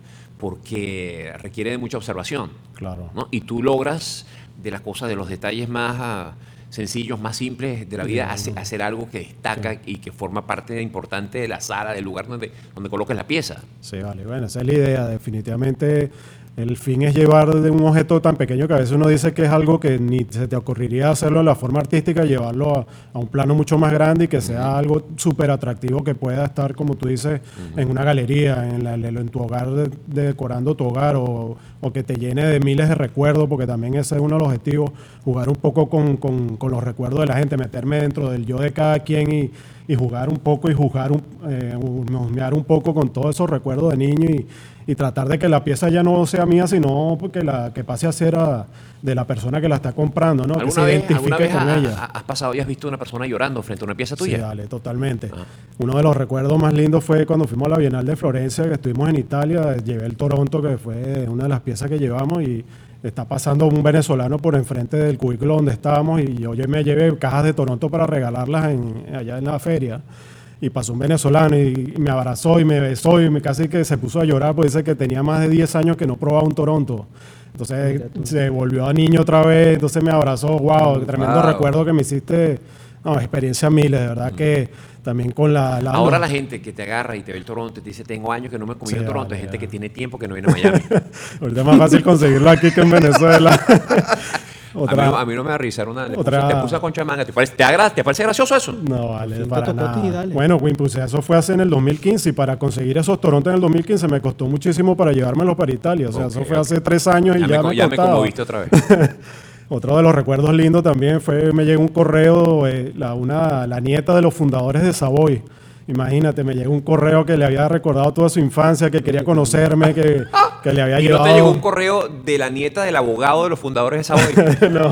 porque requiere de mucha observación. Claro. ¿No? Y tú logras de las cosas, de los detalles más uh, sencillos, más simples de la vida, sí, hacer, no. hacer algo que destaca, sí, y que forma parte importante de la sala, del lugar donde, donde colocas la pieza. Sí, vale. Bueno, esa es la idea. Definitivamente el fin es llevar de un objeto tan pequeño que a veces uno dice que es algo que ni se te ocurriría hacerlo de la forma artística, llevarlo a, a un plano mucho más grande y que sea, uh-huh, algo súper atractivo que pueda estar, como tú dices, uh-huh, en una galería, en, la, en tu hogar, de, de decorando tu hogar, o, o que te llene de miles de recuerdos, porque también ese es uno de los objetivos, jugar un poco con, con, con los recuerdos de la gente, meterme dentro del yo de cada quien y, y jugar un poco y jugar un, eh, husmear un poco con todos esos recuerdos de niño y, y tratar de que la pieza ya no sea mía, sino que, la, que pase a ser a, de la persona que la está comprando, ¿no? Que se vez, identifique vez con ha, ella. ¿Has pasado y has visto una persona llorando frente a una pieza tuya? Sí, vale, totalmente. Ah. Uno de los recuerdos más lindos fue cuando fuimos a la Bienal de Florencia, que estuvimos en Italia, llevé el Toronto, que fue una de las piezas que llevamos, y está pasando un venezolano por enfrente del cubículo donde estábamos, y yo me llevé cajas de Toronto para regalarlas en, allá en la feria. Y pasó un venezolano y me abrazó y me besó y me casi que se puso a llorar porque dice que tenía más de diez años que no probaba un Toronto. Entonces se volvió a niño otra vez, entonces me abrazó, wow, tremendo wow. recuerdo que me hiciste, no, experiencia miles, de verdad, mm. que también con la... la Ahora la, la gente que te agarra y te ve el Toronto y te dice, tengo años que no me comí sí, un Toronto, vale, es gente ya. que tiene tiempo que no viene a Miami. Ahorita es más fácil conseguirlo aquí que en Venezuela. Otra, a, mí no, a mí no me da risa, era una, le otra, puse, te puse a concha de manga. ¿Te parece, te, agra, ¿Te parece gracioso eso? No, vale, sí, para nada. Ti, dale. Bueno, pues eso fue hace en el dos mil quince y para conseguir esos Torontos en el dos mil quince me costó muchísimo para llevármelos para Italia. O sea, okay, eso fue okay. hace tres años y ya, ya me, me Ya me conmoviste otra vez. Otro de los recuerdos lindos también fue, me llegó un correo, eh, la, una, la nieta de los fundadores de Savoy. Imagínate, me llegó un correo que le había recordado toda su infancia, que quería conocerme, que, que le había ¿Y llevado... no te llegó un correo de la nieta del abogado de los fundadores de Savoy? no,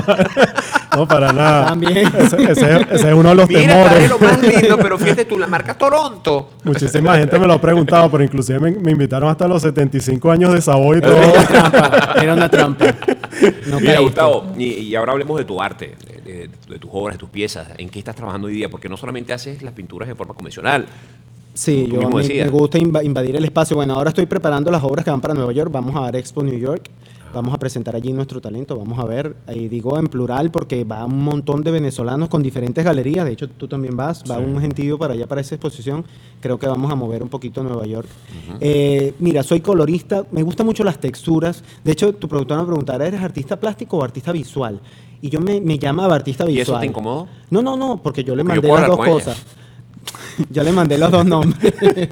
no, para nada. También. Ese, ese, ese es uno de los Mira, temores. Mira, lo más lindo, pero fíjate tú, la marca Toronto. Muchísima gente me lo ha preguntado, pero inclusive me, me invitaron hasta los setenta y cinco años de Savoy y todo. Era una trampa. Era una trampa. No Mira, caíste. Gustavo, y, y ahora hablemos de tu arte, de, de, de tus obras, de tus piezas. ¿En qué estás trabajando hoy día? Porque no solamente haces las pinturas de forma convencional. Sí, yo me, me gusta invadir el espacio. Bueno, ahora estoy preparando las obras que van para Nueva York. Vamos a ver Expo New York. Vamos a presentar allí nuestro talento. Vamos a ver, ahí digo en plural porque va un montón de venezolanos con diferentes galerías. De hecho, tú también vas. Va sí. un gentío para allá, para esa exposición. Creo que vamos a mover un poquito Nueva York. Uh-huh. eh, mira, soy colorista. Me gustan mucho las texturas. De hecho, tu productora me preguntara, ¿eres artista plástico o artista visual? Y yo me, me llamaba artista visual. ¿Y eso te incomodó? No, no, no, porque yo le porque mandé yo las dos cosas. Ya le mandé los dos nombres. Okay.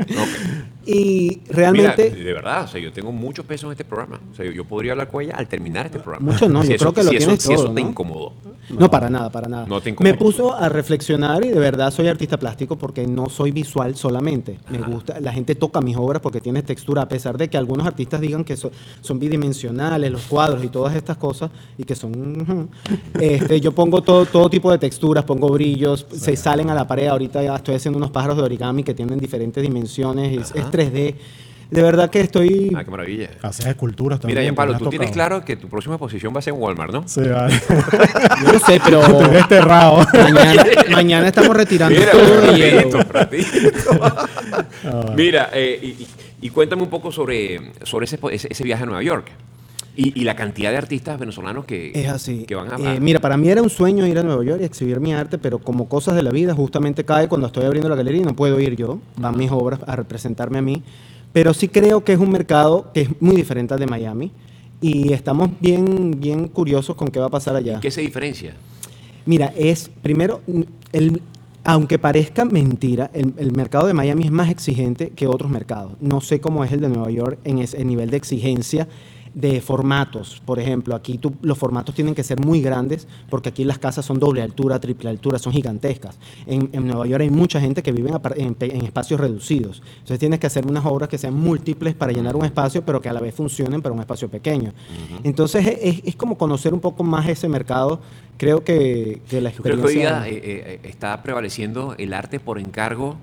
Y realmente... Mira, de verdad, o sea, yo tengo mucho peso en este programa. O sea, yo, yo podría hablar con ella al terminar este programa. Mucho no, si yo eso, creo que lo si tienes eso, todo, si eso te ¿no? incomodó. No, no, para nada, para nada. No te incomodó. Me puso a reflexionar y de verdad soy artista plástico porque no soy visual solamente. Me Ajá. gusta, la gente toca mis obras porque tiene textura, a pesar de que algunos artistas digan que so, son bidimensionales, los cuadros y todas estas cosas, y que son... este, yo pongo todo, todo tipo de texturas, pongo brillos, sí. se salen a la pared. Ahorita ya estoy haciendo unos pájaros de origami que tienen diferentes dimensiones, es, es tres D. De verdad que estoy... Ah, qué maravilla. Haces esculturas también. Mira, Gianpablo, tú tienes claro que tu próxima exposición va a ser en Walmart, ¿no? Sí, vale. Yo no sé, pero... Estoy desterrado. Mañana, mañana estamos retirando Mira, todo ratito, ratito. Mira, eh, y, y cuéntame un poco sobre, sobre ese, ese, ese viaje a Nueva York. Y, y la cantidad de artistas venezolanos que, es así. que van a... Eh, mira, para mí era un sueño ir a Nueva York y exhibir mi arte, pero como cosas de la vida, justamente cae cuando estoy abriendo la galería y no puedo ir yo. Van mis obras a representarme a mí. Pero sí creo que es un mercado que es muy diferente al de Miami y estamos bien, bien curiosos con qué va a pasar allá. ¿Qué se diferencia? Mira, es primero, el, Aunque parezca mentira, el, el mercado de Miami es más exigente que otros mercados. No sé cómo es el de Nueva York en ese el nivel de exigencia de formatos. Por ejemplo, aquí tú, los formatos tienen que ser muy grandes porque aquí las casas son doble altura, triple altura, son gigantescas. En, en Nueva York hay mucha gente que vive en, en, en espacios reducidos. Entonces tienes que hacer unas obras que sean múltiples para llenar un espacio, pero que a la vez funcionen para un espacio pequeño. Uh-huh. Entonces es, es como conocer un poco más ese mercado. Creo que, que la experiencia... Creo que hoy día eh, eh, está prevaleciendo el arte por encargo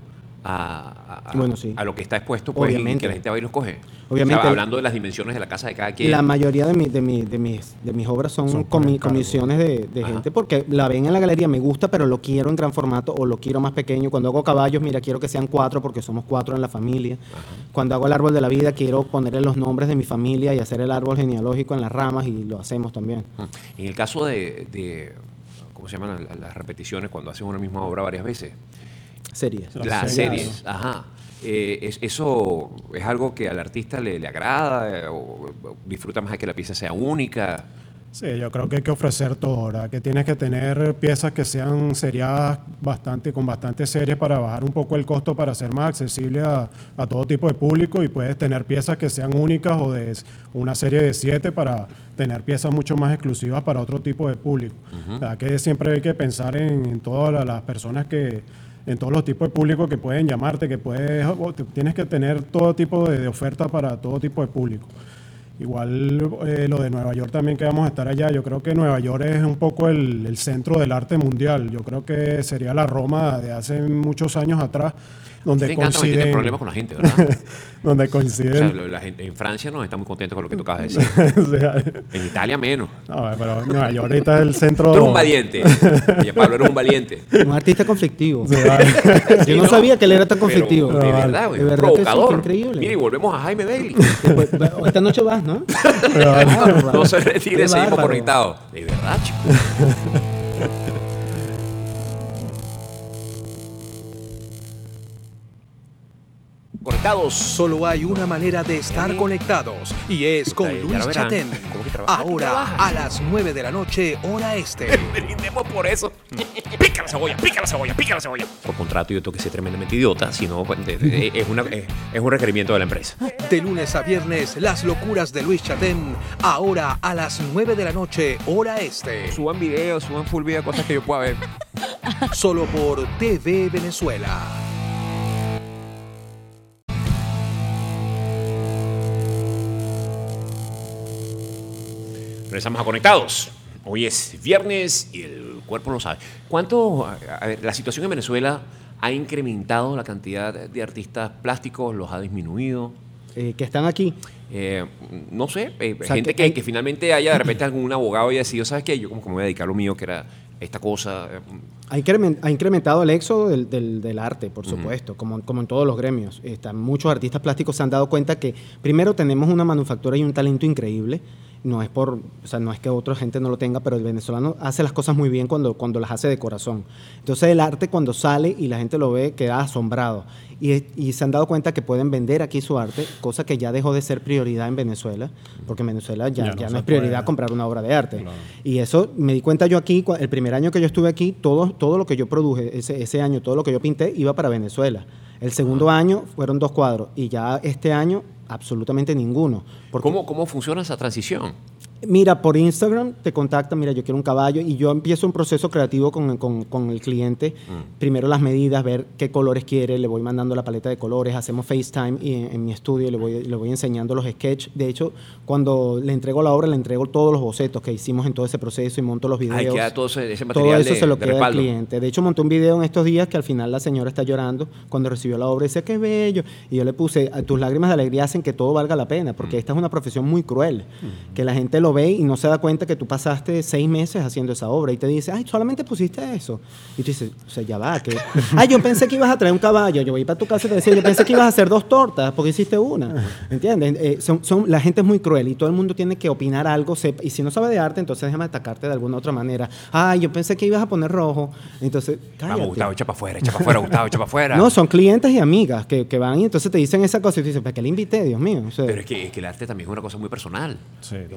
a, a, bueno, sí. a lo que está expuesto, pues, y que la gente va y los coge. Obviamente. O sea, hablando de las dimensiones de la casa de cada quien. La mayoría de, mi, de, mi, de, mis, de mis obras son, son comi, comisiones de, de gente porque la ven en la galería, me gusta, pero lo quiero en gran formato o lo quiero más pequeño. Cuando hago caballos, mira, quiero que sean cuatro porque somos cuatro en la familia. Ajá. Cuando hago el árbol de la vida, quiero ponerle los nombres de mi familia y hacer el árbol genealógico en las ramas y lo hacemos también. En el caso de, de ¿cómo se llaman las, las repeticiones cuando haces una misma obra varias veces? Series. Las series, ajá. Eh, es, ¿Eso es algo que al artista le, le agrada eh, o, o disfruta más de que la pieza sea única? Sí, yo creo que hay que ofrecer todo, ¿verdad? Que tienes que tener piezas que sean seriadas bastante, con bastante series para bajar un poco el costo para ser más accesible a, a todo tipo de público, y puedes tener piezas que sean únicas o de una serie de siete para tener piezas mucho más exclusivas para otro tipo de público. Uh-huh. ¿Verdad? Que siempre hay que pensar en, en todas las personas que... en todos los tipos de público que pueden llamarte, que puedes, tienes que tener todo tipo de, de ofertas para todo tipo de público. Igual eh, lo de Nueva York también, que vamos a estar allá. Yo creo que Nueva York es un poco el, el centro del arte mundial. Yo creo que sería la Roma de hace muchos años atrás, donde te encanta coinciden... Tienes problemas con la gente, ¿verdad? Donde coinciden... O sea, la gente, en Francia no está muy contento con lo que tú acabas de decir. O sea, en Italia menos. No, pero Nueva York ahorita es el centro... Tú eres un valiente. Oye, Pablo, eres un valiente. Un artista conflictivo. Sí, vale. Yo sí, no, no sabía que él era tan conflictivo. Pero, de verdad, güey. De verdad Provocador. Que sí, increíble. Mira, y volvemos a Jaime Bailey. Pues, esta noche vas, ¿no? No, no se retire, seguimos conectados. De verdad, chico. Conectados. Solo hay una manera de estar conectados y es con Luis Chatén. Ahora a las nueve de la noche, hora este. Brindemos por eso. Pica la cebolla, pica la cebolla, pica la cebolla. Por contrato yo tengo que ser tremendamente idiota, si no, pues, de, de, de, es, una, es, es un requerimiento de la empresa. De lunes a viernes, las locuras de Luis Chatén. Ahora a las nueve de la noche, hora este. Suban videos, suban full video, cosas que yo pueda ver. Solo por T V Venezuela. Regresamos a Conectados. Hoy es viernes y el cuerpo lo sabe. ¿Cuánto, a ver, la situación en Venezuela ha incrementado la cantidad de artistas plásticos? ¿Los ha disminuido? Eh, que están aquí. Eh, no sé, eh, O sea, gente que- que, que finalmente haya de repente algún abogado y haya decidido, ¿sabes qué? Yo como que me voy a dedicar a lo mío, que era esta cosa. eh, Ha incremen- ha incrementado el éxodo del, del- del arte, por supuesto, como, como en todos los gremios. Está- muchos artistas plásticos se han dado cuenta que, primero, tenemos una manufactura y un talento increíble. No es por, o sea, no es que otra gente no lo tenga, pero el venezolano hace las cosas muy bien cuando, cuando las hace de corazón. Entonces el arte, cuando sale y la gente lo ve, queda asombrado. Y, y se han dado cuenta que pueden vender aquí su arte, cosa que ya dejó de ser prioridad en Venezuela, porque en Venezuela ya, Ya ya no no, se es prioridad puede. comprar una obra de arte. Claro. Y eso me di cuenta yo aquí, cua- el primer año que yo estuve aquí, todo, todo lo que yo produje ese, ese año, todo lo que yo pinté, iba para Venezuela. El segundo año fueron dos cuadros y ya este año absolutamente ninguno. Porque, ¿Cómo, ¿Cómo funciona esa transición? Mira, por Instagram te contactan, mira, yo quiero un caballo, y yo empiezo un proceso creativo con, con- con el cliente. Mm. Primero las medidas, ver qué colores quiere, le voy mandando la paleta de colores, hacemos FaceTime y en, en mi estudio le voy, le voy enseñando los sketches. De hecho, cuando le entrego la obra, le entrego todos los bocetos que hicimos en todo ese proceso y monto los videos. Ahí queda todo ese, ese Todo material eso de, se lo de queda al respaldo. cliente. De hecho, monté un video en estos días que al final la señora está llorando cuando recibió la obra y dice, qué bello. Y yo le puse, tus lágrimas de alegría hacen que todo valga la pena, porque esta es una profesión muy cruel, que la gente lo ve y no se da cuenta que tú pasaste seis meses haciendo esa obra y te dice, ay, solamente pusiste eso. Y tú dices, o sea, ya va, que... Ay, yo pensé que ibas a traer un caballo. Yo voy para tu casa y te decía, yo pensé que ibas a hacer dos tortas, porque hiciste una. ¿Entiendes? Eh, son, son, la gente es muy cruel y todo el mundo tiene que opinar algo. sepa- Y si no sabe de arte, entonces déjame atacarte de alguna otra manera. Ay, yo pensé que ibas a poner rojo. Entonces, cállate. Vamos, Gustavo, echa para afuera, echa para afuera, Gustavo, echa para afuera. No, son clientes y amigas que, que van y entonces te dicen esa cosa y tú dices, ¿para qué le invité, Dios mío? O sea, Pero es que, es que el arte también es una cosa muy personal. Sí, Eh, totalmente.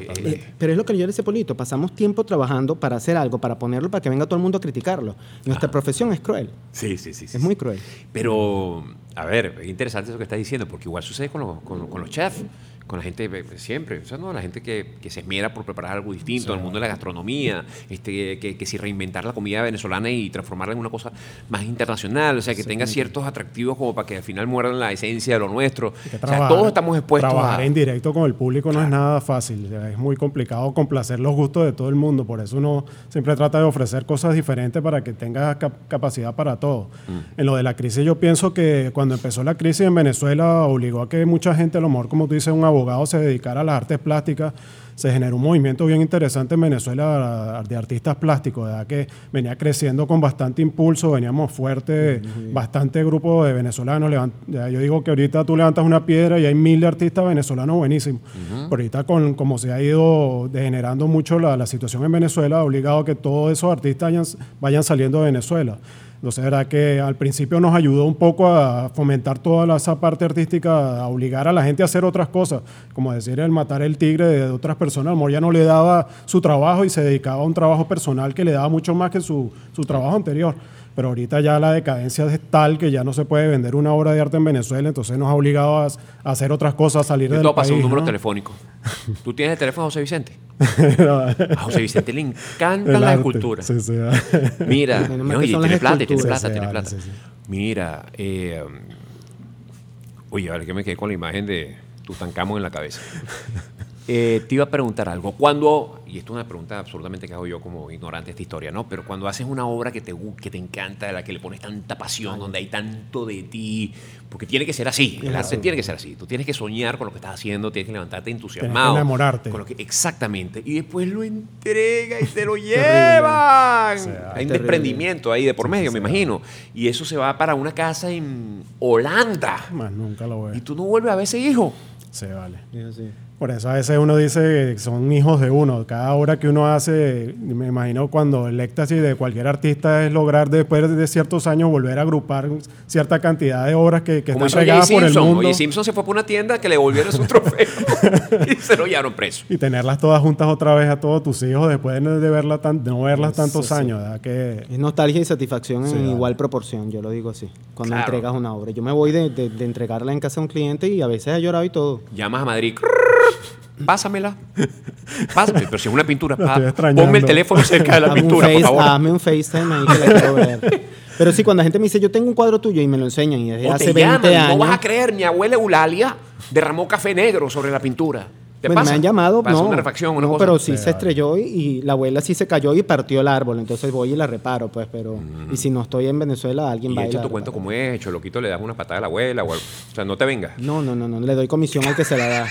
Pero es lo que yo le decía, Polito, pasamos tiempo trabajando para hacer algo, para ponerlo, para que venga todo el mundo a criticarlo. Nuestra ah. profesión es cruel. Sí, sí, sí. Es sí, muy sí. cruel. Pero, a ver, es interesante eso que estás diciendo, porque igual sucede con, lo, con, con los chefs, con la gente siempre, o sea, ¿no? La gente que, que se esmera por preparar algo distinto, sí. al mundo de la gastronomía, este, que, que si reinventar la comida venezolana y transformarla en una cosa más internacional, o sea, que sí. tenga ciertos atractivos como para que al final mueran la esencia de lo nuestro. Que o trabajar, sea, todos estamos expuestos trabajar a... en directo con el público no es nada fácil, es muy complicado complacer los gustos de todo el mundo, por eso uno siempre trata de ofrecer cosas diferentes para que tenga cap capacidad para todo. Mm. En lo de la crisis, yo pienso que cuando empezó la crisis en Venezuela obligó a que mucha gente, a lo mejor, como tú dices, un abogado se dedicara a las artes plásticas. Se generó un movimiento bien interesante en Venezuela de artistas plásticos, ¿verdad? Que venía creciendo con bastante impulso, veníamos fuertes, uh-huh. bastante grupo de venezolanos. Yo digo que ahorita tú levantas una piedra y hay mil de artistas venezolanos buenísimos. Uh-huh. Pero ahorita, con, como se ha ido degenerando mucho la, la situación en Venezuela, ha obligado a que todos esos artistas vayan, vayan saliendo de Venezuela. Entonces, verdad que al principio nos ayudó un poco a fomentar toda esa parte artística, a obligar a la gente a hacer otras cosas, como decir, el matar el tigre de otras personas. Amor ya no le daba su trabajo y se dedicaba a un trabajo personal que le daba mucho más que su, su trabajo anterior. Pero ahorita ya la decadencia es tal que ya no se puede vender una obra de arte en Venezuela, entonces nos ha obligado a, a hacer otras cosas, a salir del país. Todo pasa un número ¿no? telefónico. ¿Tú tienes el teléfono de José Vicente? A José Vicente le encantan las esculturas. Sí, sí. Mira, no, y tiene plata, tiene plata, tiene plata. Sí, sí. Mira, eh, oye, a ver que me quedé con la imagen de Tutankamón en la cabeza. Eh, te iba a preguntar algo. Cuando, y esto es una pregunta absolutamente que hago yo como ignorante de esta historia, ¿no? Pero cuando haces una obra que te, que te encanta, a la que le pones tanta pasión, Ay. donde hay tanto de ti, porque tiene que ser así, el arte tiene que ser así. Tú tienes que soñar con lo que estás haciendo, tienes que levantarte entusiasmado. Tienes que enamorarte. Con lo que, exactamente. Y después lo entrega y te lo llevan. O sea, hay un desprendimiento ahí de por sí, medio, sí, me imagino. Y eso se va para una casa en Holanda. Más nunca lo veo. Y tú no vuelves a ver ese hijo. Se vale. Sí. Por eso a veces uno dice que son hijos de uno. Cada obra que uno hace, me imagino cuando el éxtasis de cualquier artista es lograr después de ciertos años volver a agrupar cierta cantidad de obras que, que están regadas por el mundo. Oye, Simpson se fue por una tienda que le volvieron su trofeo y se lo llevaron preso. Y tenerlas todas juntas otra vez a todos tus hijos después de, verla tan, de no verlas eso, tantos sí. años. ¿Verdad? Que, es nostalgia y satisfacción sí, en igual vale. proporción, yo lo digo así. Cuando claro. entregas una obra. Yo me voy de, de, de entregarla en casa a un cliente y a veces he llorado y todo. Llamas a Madrid. Pásamela. Pásame, pero si es una pintura, pa, ponme el teléfono cerca de la hazme pintura, face, por favor. Hazme un FaceTime ahí que la quiero ver. Pero sí, cuando la gente me dice, yo tengo un cuadro tuyo y me lo enseñan y desde o hace te veinte llaman, años. No vas a creer, mi abuela Eulalia derramó café negro sobre la pintura. ¿Te bueno, pasa? me han llamado, pasa no, una refacción, una no cosa. pero sí, sí se estrelló y, y la abuela sí se cayó y partió el árbol, entonces voy y la reparo, pues, pero mm. y si no estoy en Venezuela, alguien y va a ir. Y echa tu cuento como es, hecho, loquito, le das una patada a la abuela o algo. O sea, no te vengas. No, no, no, no, le doy comisión al que se la da.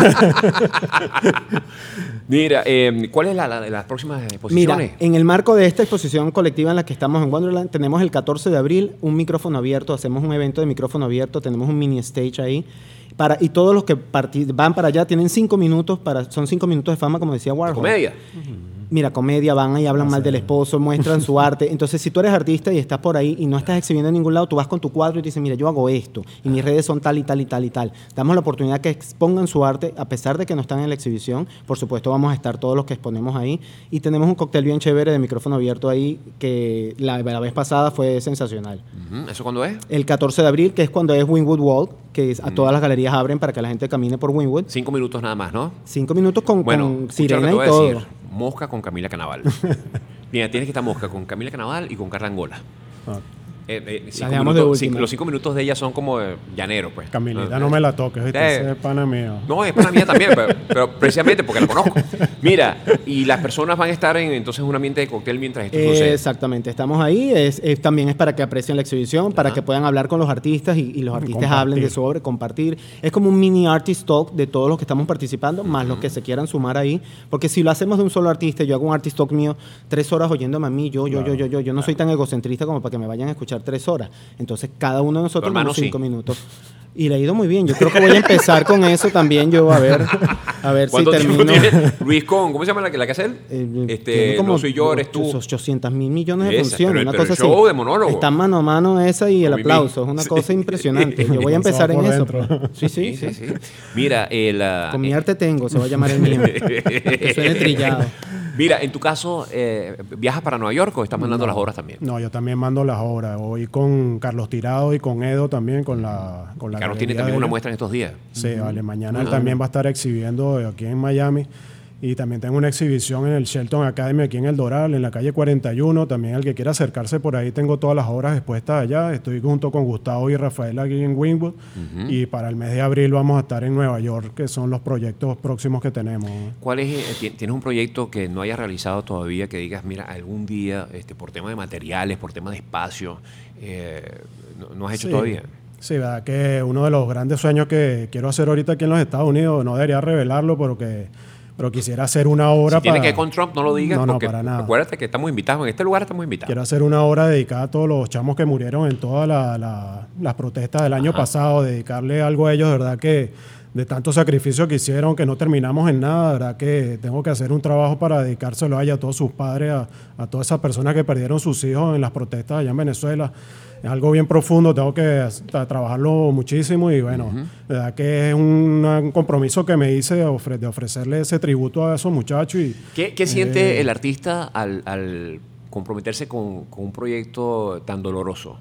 Mira, eh, ¿cuál es la, la de las próximas exposiciones? Mira, en el marco de esta exposición colectiva en la que estamos en Wonderland, tenemos el catorce de abril un micrófono abierto, hacemos un evento de micrófono abierto, tenemos un mini stage ahí. Para, y todos los que van para allá tienen cinco minutos, para, son cinco minutos de fama, como decía Warhol. ¿Comedia? Uh-huh. Mira, comedia, van y hablan ah, mal sí. del esposo, muestran su arte. Entonces, si tú eres artista y estás por ahí y no estás exhibiendo en ningún lado, tú vas con tu cuadro y te dices, mira, yo hago esto, y mis redes son tal y tal y tal y tal. Damos la oportunidad que expongan su arte, a pesar de que no están en la exhibición. Por supuesto, vamos a estar todos los que exponemos ahí. Y tenemos un cóctel bien chévere de micrófono abierto ahí, que la, la vez pasada fue sensacional. Uh-huh. ¿Eso cuándo es? El catorce de abril, que es cuando es Wynwood Walk, que es, a uh-huh. todas las galerías abren para que la gente camine por Wynwood. Cinco minutos nada más, ¿no? Cinco minutos con, bueno, con sirena y todo. Decir. Mosca con Camila Canaval. Mira, tienes que estar Mosca con Camila Canaval y con Carla Angola. Ah. Eh, eh, cinco minutos, cinco, los cinco minutos de ella son como eh, llanero, pues. Camilita, no, no me la toques, ¿viste? Es pana mío. No, es pana mía también, pero, pero precisamente porque la conozco. Mira, y las personas van a estar en entonces un ambiente de cóctel mientras esto eh, sucede. Exactamente, estamos ahí. Es, es, también es para que aprecien la exhibición, Ajá. para que puedan hablar con los artistas y, y los artistas compartir. hablen de su obra, compartir. Es como un mini artist talk de todos los que estamos participando, más uh-huh. los que se quieran sumar ahí. Porque si lo hacemos de un solo artista, yo hago un artist talk mío, tres horas oyéndome a mí, yo, yo, claro. yo, yo, yo, yo no claro. soy tan egocentrista como para que me vayan a escuchar tres horas. Entonces, cada uno de nosotros unos cinco sí. minutos. Y le ha ido muy bien. Yo creo que voy a empezar con eso también yo, a ver. A ver si ¿Cuánto tiempo termino. tiene Luis con, ¿cómo se llama la que la que hace él? Eh, este, tiene como no soy yo, eres tú. ochocientos mil millones de Esa, funciones, pero- una pero cosa el show así. de monólogo. Está mano a mano esa y el Con Mimi. aplauso, es una cosa impresionante. Yo voy a empezar en por eso. dentro. Sí, sí, sí. sí. Mira, el, ah, Con mi arte tengo, se va a llamar el mío. Que suene trillado. mira, en tu caso, eh, ¿viajas para Nueva York o estás mandando las obras también? No, yo también mando las obras. Voy con Carlos Tirado y con Edo también, con la con la Carlos tiene galería también de una ellos. muestra en estos días. Sí, vale. Mañana Ah. él también va a estar exhibiendo aquí en Miami. Y también tengo una exhibición en el Shelton Academy aquí en El Doral, en la calle cuarenta y uno. También el que quiera acercarse por ahí, tengo todas las obras expuestas allá. Estoy junto con Gustavo y Rafael aquí en Wynwood. Y para el mes de abril vamos a estar en Nueva York, que son los proyectos próximos que tenemos. ¿Cuál es, eh, ti- ¿Tienes un proyecto que no hayas realizado todavía que digas, mira, algún día, este, por tema de materiales, por tema de espacio, eh, no, no has hecho Sí. todavía? Sí, verdad que uno de los grandes sueños que quiero hacer ahorita aquí en los Estados Unidos, no debería revelarlo, pero que pero quisiera hacer una obra Si tiene para... que ver con Trump, no lo digas, No, no, porque para nada. acuérdate que estamos invitados, en este lugar estamos invitados. Quiero hacer una obra dedicada a todos los chamos que murieron en todas la- la- las protestas del año Ajá. pasado, dedicarle algo a ellos, de verdad que de tanto sacrificio que hicieron, que no terminamos en nada, de verdad que tengo que hacer un trabajo para dedicárselo a ella, a todos sus padres, a, a todas esas personas que perdieron sus hijos en las protestas allá en Venezuela. Es algo bien profundo, tengo que hasta trabajarlo muchísimo y bueno, de verdad que es un, un compromiso que me hice de, ofre- de ofrecerle ese tributo a esos muchachos. Y, ¿Qué, qué siente Eh. el artista al, al comprometerse con, con un proyecto tan doloroso?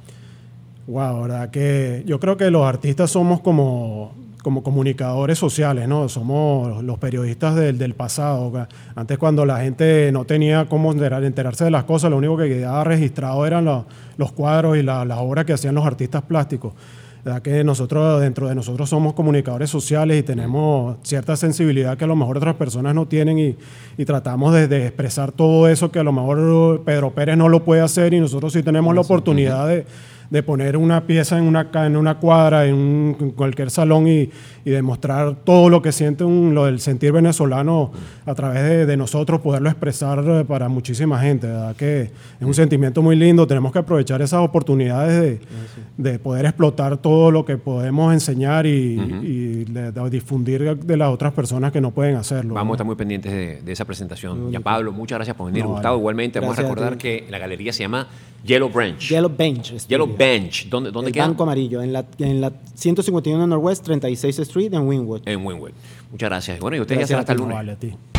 Wow, verdad que yo creo que los artistas somos como, como comunicadores sociales, ¿no? Somos los periodistas del, del pasado. Antes, cuando la gente no tenía cómo enterar- enterarse de las cosas, lo único que quedaba registrado eran los, los cuadros y la- las obras que hacían los artistas plásticos. ¿Verdad que nosotros, dentro de nosotros, somos comunicadores sociales y tenemos cierta sensibilidad que a lo mejor otras personas no tienen y, y tratamos de, de expresar todo eso que a lo mejor Pedro Pérez no lo puede hacer y nosotros sí tenemos la oportunidad de, de poner una pieza en una, ca- en una cuadra, en, un- en cualquier salón y, y demostrar todo lo que siente un, lo del sentir venezolano a través de, de nosotros, poderlo expresar eh, para muchísima gente. ¿Verdad? Que es un sentimiento muy lindo, tenemos que aprovechar esas oportunidades de, de poder explotar todo lo que podemos enseñar y, y de, de difundir de las otras personas que no pueden hacerlo. Vamos a ¿no? estar muy pendientes de, de esa presentación. Ya Pablo, muchas gracias por venir. No, Gustavo, vale. igualmente, vamos a Gracias a recordar ti. que la galería se llama Yellow Branch. Yellow Bench. Yellow Studio. Bench. ¿Dónde, dónde El queda? Banco Amarillo, en la, en la ciento cincuenta y uno Northwest, treinta y seis Street, en Wynwood. En Wynwood. Muchas gracias. Bueno, y ustedes ya Gracias será hasta a el ti. lunes. Vale, a ti.